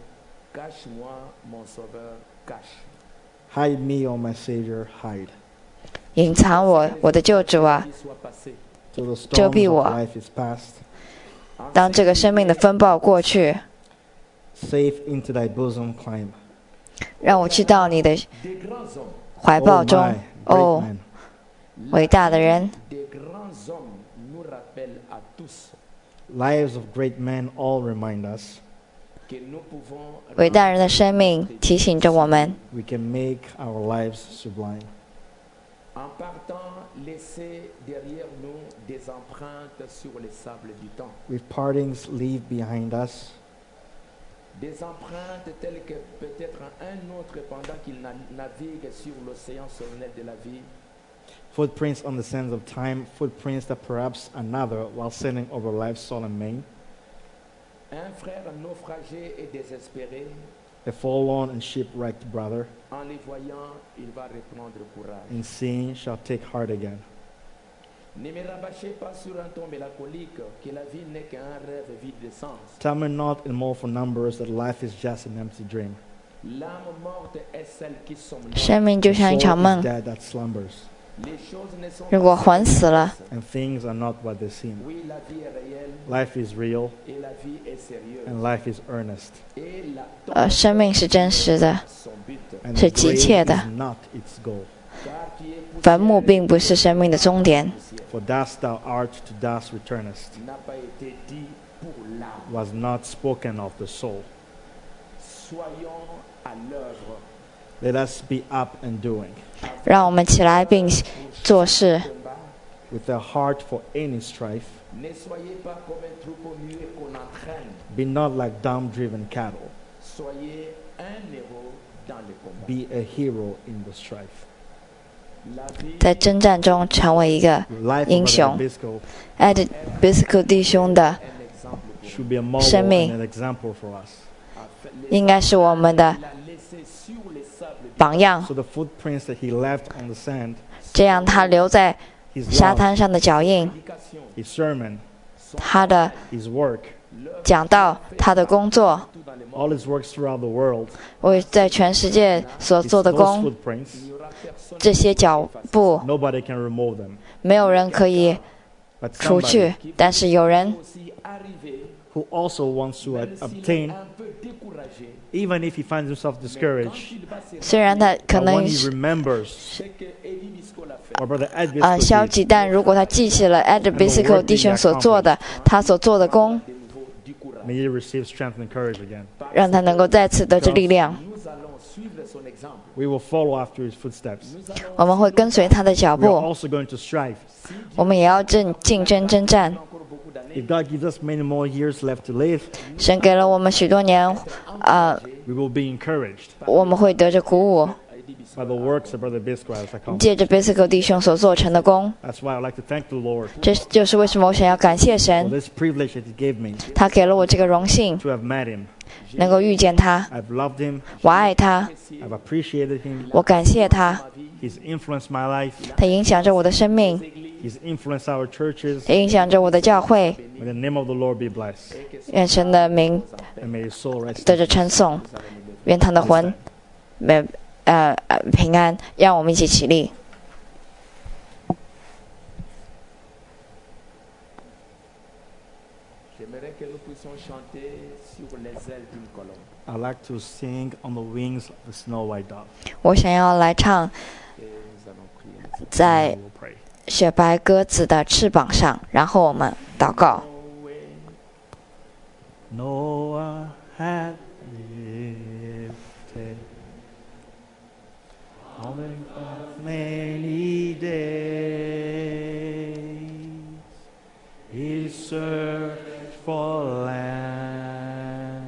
Hide me, O my Savior, hide.
隐藏我的救主啊！
Till the
遮
storms
蔽
of
我。
life is past.
当这个生命的风暴过去，
Safe into thy bosom climb.
让我去到你的怀抱
Oh
中。
my, great
哦，
man.
伟大的人，
Lives of great men all remind us
伟大人的生命提醒着我们，
we can make our lives sublime.
En partant, laissez derrière nous des empreintes sur les sables du temps.
With partings leave behind us
Des empreintes telles que peut-être un autre pendant qu'il navigue sur l'océan solennel de la vie.
footprints on the sands of time, footprints that perhaps another while sailing over life's solemn main.
Un frère naufragé et désespéré,
A forlorn and shipwrecked brother,
en les voyant, il va reprendre courage.
in seeing shall take heart again.
Ne me rabâchez pas sur un ton mélancolique que la vie n'est qu'un rêve vide de sens.
Tell me not in mournful numbers that life is just an empty dream.
L'âme morte est celle qui sommeille.
生命就
The
像一
soul
场
is
梦，
dead that slumbers.
如果魂死了，
and things are not what they seem. Life is real and life is earnest.
生命是真实的，
And
是
the
急
grave
切的。
is not its goal.
坟墓并不是生命的终点。
For dust thou art, to dust returnest, was not spoken of the soul. Let us be up and doing,
让我们起来并做事，
with a heart for any strife. Be not like dumb-driven cattle. Be a hero in the strife.
在征战中成为一个
Life of
英雄。
Brother Bisco
Ed Bisco 弟兄的
should be a model
生命
and an example for us.
应该是我们的榜样，
So the footprints that he left on the sand,
这样他留在
his
沙
love,
滩上的脚印，
his sermon,
他的
his work,
讲道，他的工作，
all his works throughout the world,
为在全世界所
it's
做的
those
工，
footprints,
这些脚步，
nobody can remove them.
没有人可以
But
除去
somebody，
但是有人
who also wants to obtain, even if he finds himself discouraged,
虽然他可
but
能
when he remembers what Brother Ed
消
Bisco
极，
did,
但如果他记起了 Ed Bisco 弟兄所做的，他所做的工，
may he receive strength and courage again.
让他能够再次得着力量。
We will follow after his footsteps.
我们会跟随他的脚
We are
步，
also going to strive.
我们也要竞争征战。
If God gives us many more years left to live,
神给了我们许多年，
we will be encouraged
我们会得着鼓舞，
by the works of Brother Bisco as I come.
借着 Bisco 弟兄所做成的功。
That's why I'd like to thank the Lord
这就是为什么我想要感谢
for
神，
this privilege that He gave me
他给了我这个荣幸，
to have met Him.
能够遇见他，
I've loved Him.
我爱他，
I've appreciated Him.
我感谢他，
He's influenced my life.
他影响着我的生命，
He's influenced our churches.
也影响着我的教会。
May the name of the Lord be blessed.
愿神的名
And may His soul rest.
得着称颂，愿他的魂平安。让我们一起起立。
I'd like to sing on the wings of the snow white dove.
我想要来唱在
We'll pray.
雪白鸽子的翅膀上，然后我们祷告。
Noah had lifted on many days. He searched for land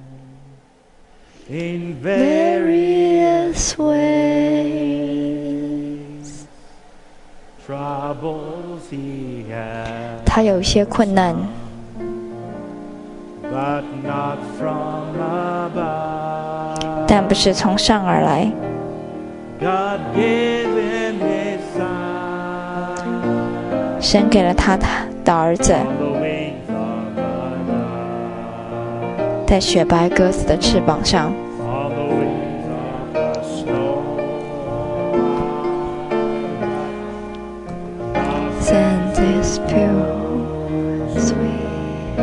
in various ways. Troubles he had,
他有一些困难，
but not from above.
但不是从上而来。
God gave him his son
神给了他的儿子，
on the wings of a dove,
在雪白鸽子的翅膀上，
on the wings of the snow.
Send this pure sweet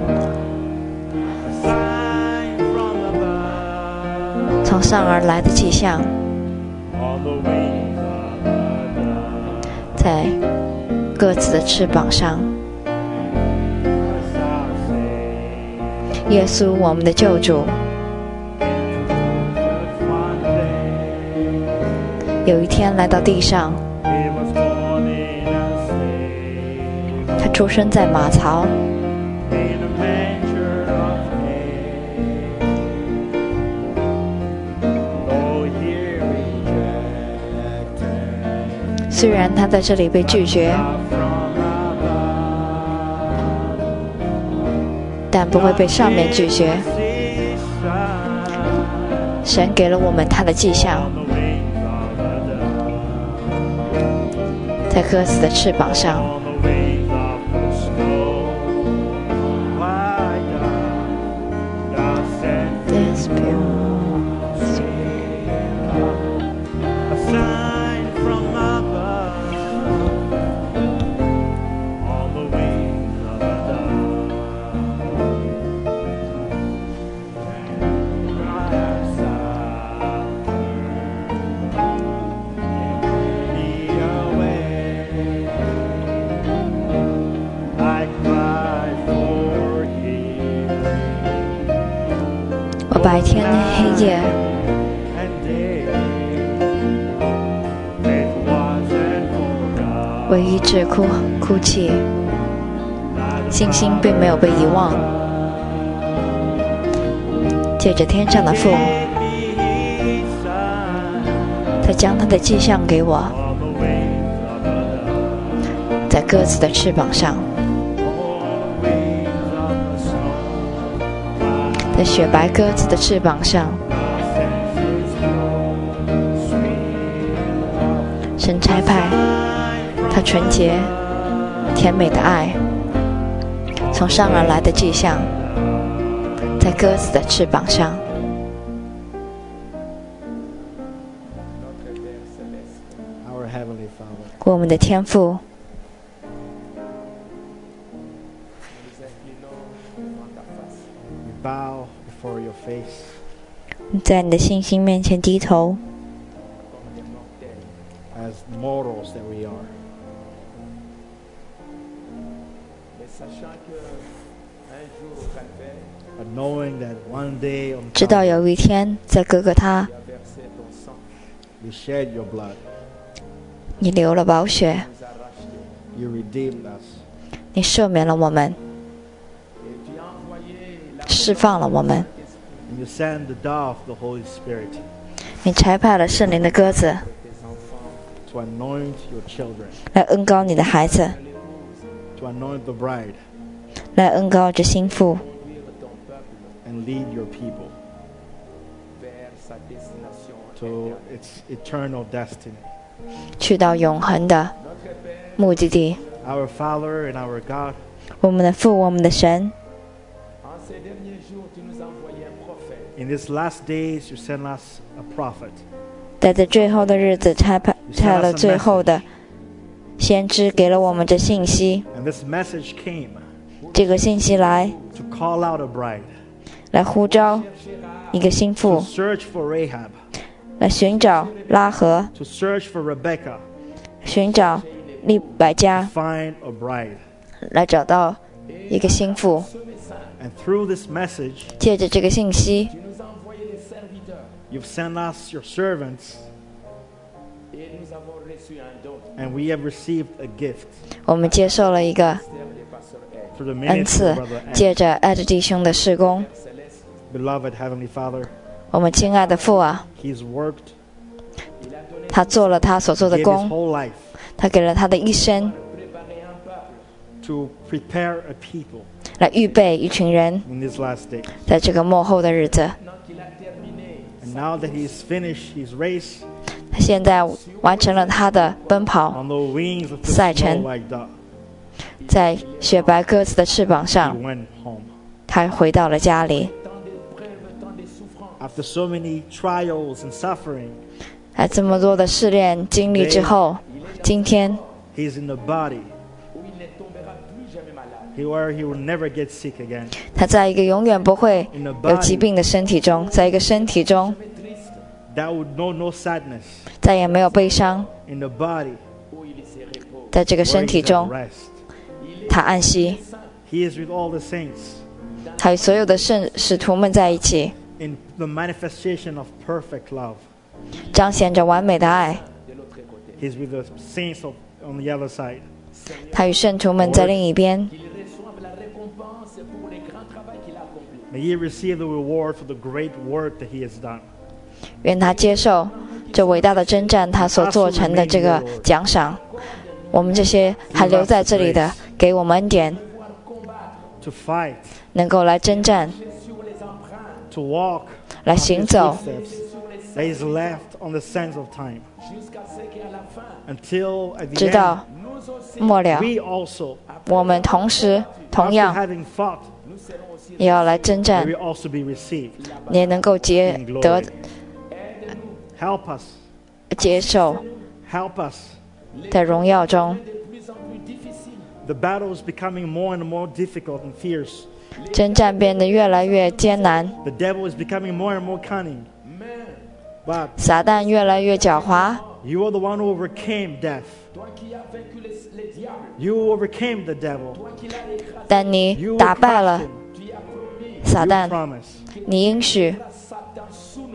Sign from above,
从上而来的迹象，
on the wings of a dove.
在鸽子的翅膀上。 耶稣，我们的救主，
One day
有一天来到地上，
he was born in a stable,
他出生在马槽，
in a manger of hay. Though he rejected
虽然他在这里被拒绝，
from above,
但不会被上面拒绝。
his son
神给了我们他的迹象，
on the wings of a dove,
在鸽子的翅膀上。
on the wings of the snow. White dove, thou sent
This pure
a sign from above.
夜，为医治哭泣，信心并没有被遗忘。借着天上的父，他将他的迹象给我，在鸽子的翅膀上，在雪白鸽子的翅膀上，神差派他纯洁甜美的爱，从上而来的迹象，在鸽子的翅膀上。我们的天父，在你的信心面前低头，知道有一天在哥哥他，你流了宝血，你赦免了我们，释放了我们，你差派了圣灵的鸽子来恩膏你的孩子，来恩膏着心腹，去到永恒的目的地。我们的父，我们的神，在这最后的日子差了最后的先知，给了我们这信息。这个信息来呼召一个心腹，来寻找拉合，寻找利百加，来找到一个心腹。借着这个信息，我们接受了一个恩赐，借着爱的弟兄的事工。我们亲爱的父啊，他做了他所做的工，他给了他的一生，来预备一群人，在这个末后的日子。他现在完成了他的奔跑赛程，在雪白鸽子的翅膀上，他回到了家里。在这么多的试炼经历之后，今天他在一个永远不会有疾病的身体中，在一个身体中再也没有悲伤，在这个身体中他安息，他与所有的使徒们在一起，彰显着完美的爱。他与圣徒们在另一边。愿他接受这伟大的征战他所做成的这个奖赏。我们这些还留在这里的，给我们恩典，能够来征战，来行走，直到末了。我们同样也要来征战，也能够接受在荣耀中。征战变得越来越艰难，撒旦越来越狡猾。但你打败了撒旦，你应许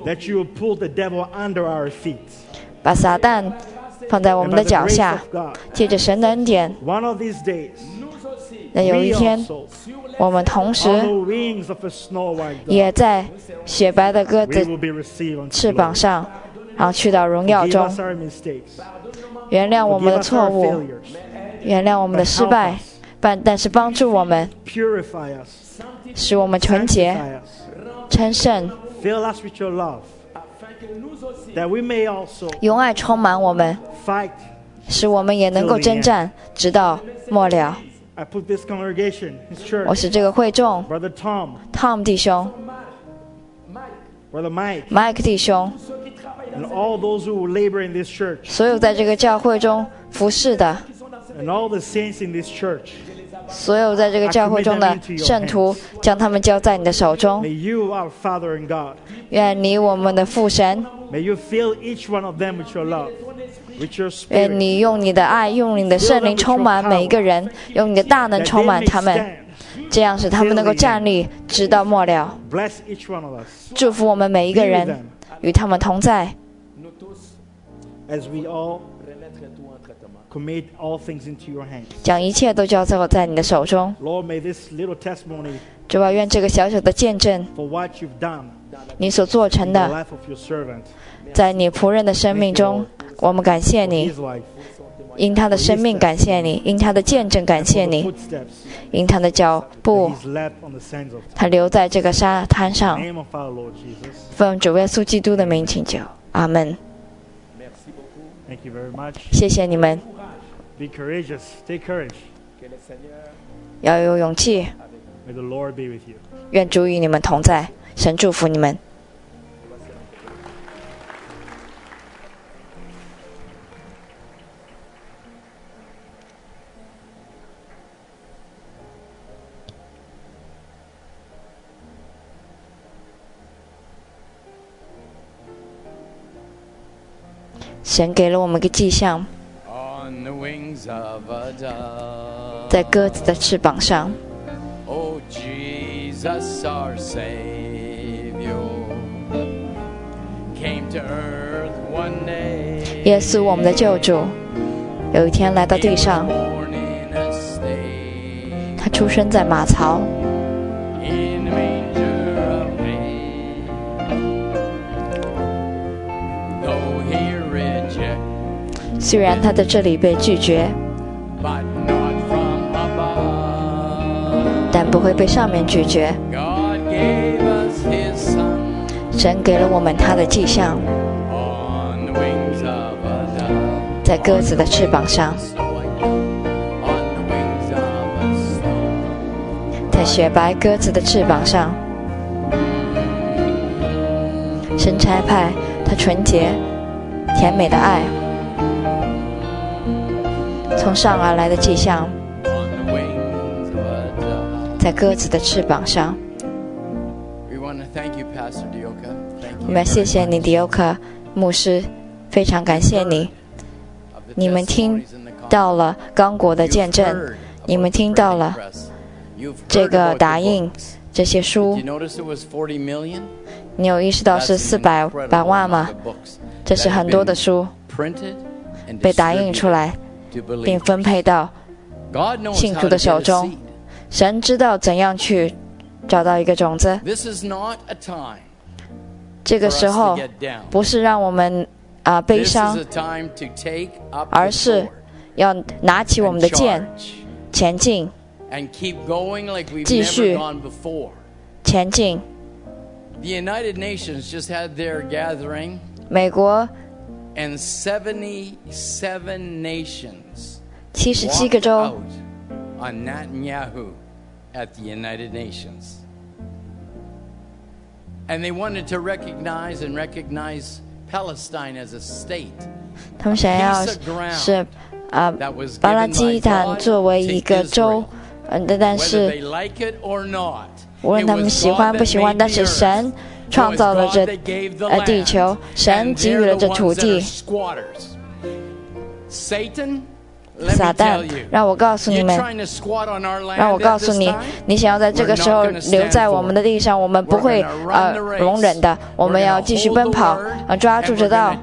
That you will pull the devil under our feet.
把撒旦放在我们的脚下，借着神的恩典，
One of these days,
那有一天，
we also,
我们同时
on the wings of a snow white dove,
也在雪白的鸽
we
子
will be received unto
翅
glory.
膀上，然后去到荣耀
Forgive
中，
us our mistakes.
原谅我们
Forgive
的
us
错
our
误，
failures.
原谅我们的失败，但是帮助我们，
Purify us.
使我们纯洁、
Sanctify us.
称圣，
Fill us with your love. That we may also
用爱充满我们，
fight.
使我们也能够征战，直到末了。
I put this congregation, his
我
church,
使这个会众
Brother Tom,
，Tom 弟兄、
Brother Mike,
Mike 弟兄，
and all those who labor in this church,
所有在这个教会中服侍的，
and all the saints in this church.
所有在这个教会中的圣徒，将他们交在你的手中。
May you, our Father and God,
愿你我们的父神，
may you fill each one of them with your love, with your
愿
spirit.
你用你的爱，用你的圣灵充满每一个人，用你的大能
That
充
they
满
may
他们，
stand.
这样使他们能够站立，直到末了。
Bless each one of us
祝福我们每一个人，与他们同在。
as we all commit all things into your hands.
将一切都交在你的手中。
Lord, may this little testimony
主啊，愿这个小小的见证，
for what you've done
你所做成
in the
的，
life of your servant,
在你仆人的生命中，我们感谢你，
his life,
因他的生命感谢你，因他的见证感谢
for the
你，
footsteps
因他的脚
that
步，
he's left on the sands of
他留在这个沙滩
the
上。
name of our Lord Jesus.
奉主耶稣基督的名请求，阿门。
Thank you very much.
谢谢你们，
Be courageous. Take courage.
要有勇气，
May the Lord be with you.
愿主与你们同在，神祝福你们。神给了我们个迹象，
On the wings of a dove.
在鸽子的翅膀上。
Oh, Jesus, our Savior, came to earth one day.
耶稣，我们的救主，有一天来到地上，
Born in a stable,
他出生在马槽，
in a manger of hay. Though he rejected,
虽然他在这里被拒绝，
but not from above.
但不会被上面拒绝。
God gave us his son
神给了我们他的迹象，
on the wings of a dove.
在鸽子的翅膀上，
On the wings of a snow.
在雪白鸽子的翅膀上。神差派他纯洁、甜美的爱，从上而来的迹象，
On the wings of a dove.
在鸽子的翅膀上。
We want to thank you, Pastor Dioka. Thank
我
you.
们谢谢你，迪欧克牧师，非常感谢你。
of the
你们听
testimonies in the conference.
到了刚果的见
You've
证
heard，
你们
about
听
the
到了
printing press. You've
这
heard
个
about
打
the
印
books.
这些
Did
书
you，notice it was 40 million?
你有意识到是
That's an
400
incredible
百万吗
amount？of books
这是
that have
很多的
been
书
printed and
被打印出
distributed
来，
to
并
believers.
分配到
God knows
信
how
徒
to
的
get
手
a
中
seed.
神知道怎样去找到一个种子。
This is not a time
这
for
个
us
时候
to get down.
不是让我们悲
This is
伤
a，time to take up
而
the
是
sword
要拿起我们
and
的剑，
charge
前进，
and keep going like we've
继
never
续
gone before.
前进。
The United Nations just had their gathering,
美国
and 77 nations
77
walked
个州
out on Netanyahu at the United Nations. And they wanted to recognize Palestine as a state.
他们想要是巴勒基坦作为一个州，但
Whether
是
they like it or not,
无论
it
他们
was
喜欢
God
不
that
喜欢，
made
但
the
是
earth.
神
It
创
was
造了
God
这
that gave the
地球
land.
神
And
给予
they're
了
the
这土
ones that are
地。
squatters. Satan
撒旦，让我告诉你们，让我告诉你，你想要在这个时候留在我们的地上，我们不会容忍的，我们要继续奔跑，抓住这道，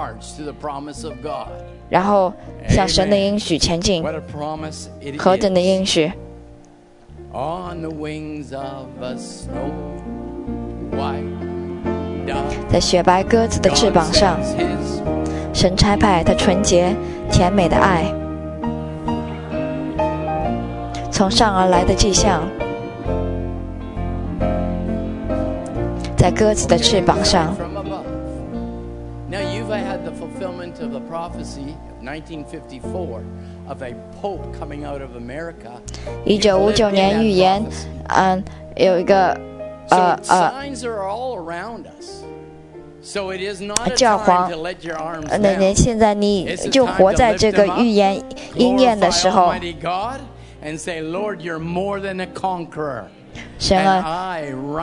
然后向神的应许前进。何等的应许！在雪白鸽子的翅膀上，神差派他纯洁甜美的爱，从上而来的迹象，在鸽子的翅膀上。
Now you've had the fulfillment of the prophecy of 1954 of a pope coming out of America.
1959年预言，有一个教皇，那现在你就活在这个预言应验的时候。神啊，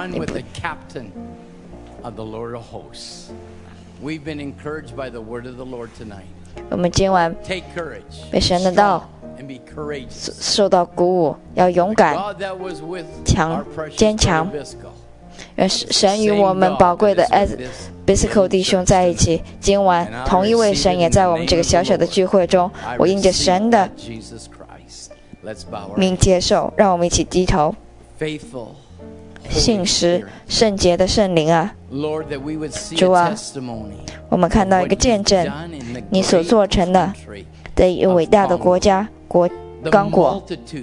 我们今晚被神的道受到鼓舞，要勇敢、坚强。愿神与我们宝贵的 Bisco 弟兄在一起。今晚同一位神也在我们这个小小的聚会中，我因着神的名接受，让我们一起低头。信实圣洁的圣灵啊，主啊，我们看到一个见证，你所做成的一个伟大的国家刚果。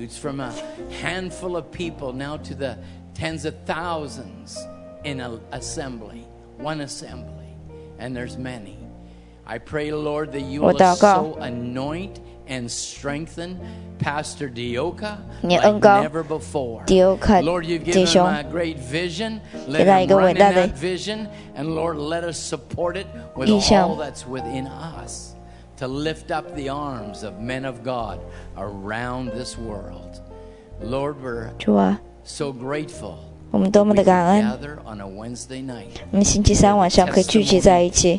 Tens of thousands in an assembly, one assembly, and there's many. I pray, Lord, that you will so anoint and strengthen Pastor Dioka like never before. Lord, you've given him a great vision. Let him run in that vision, and Lord, let us support it with all that's within us to lift up the arms of men of God around this world. Lord, we're so grateful.
我们多么的感恩！我们星期三晚上可以聚集在一起。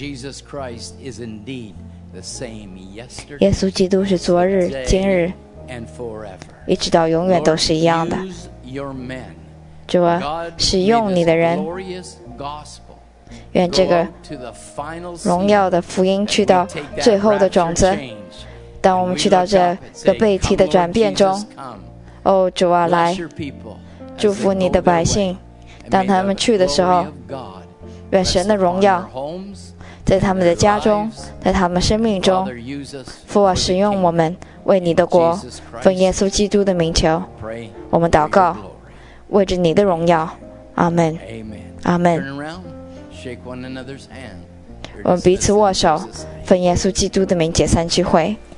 耶稣基督是昨日、今日，一直到永远都是一样的。主啊，使用你的人，愿这个荣耀的福音去到最后的种子。当我们去到这个被提的转变中，哦，主啊，来祝福你的百姓。当他们去的时候，愿神的荣耀在他们的家中，在他们生命中，父啊，使用我们为你的国，奉耶稣基督的名求，我们祷告，为着你的荣耀，阿们，阿们。我们彼此握手，奉耶稣基督的名解散聚会。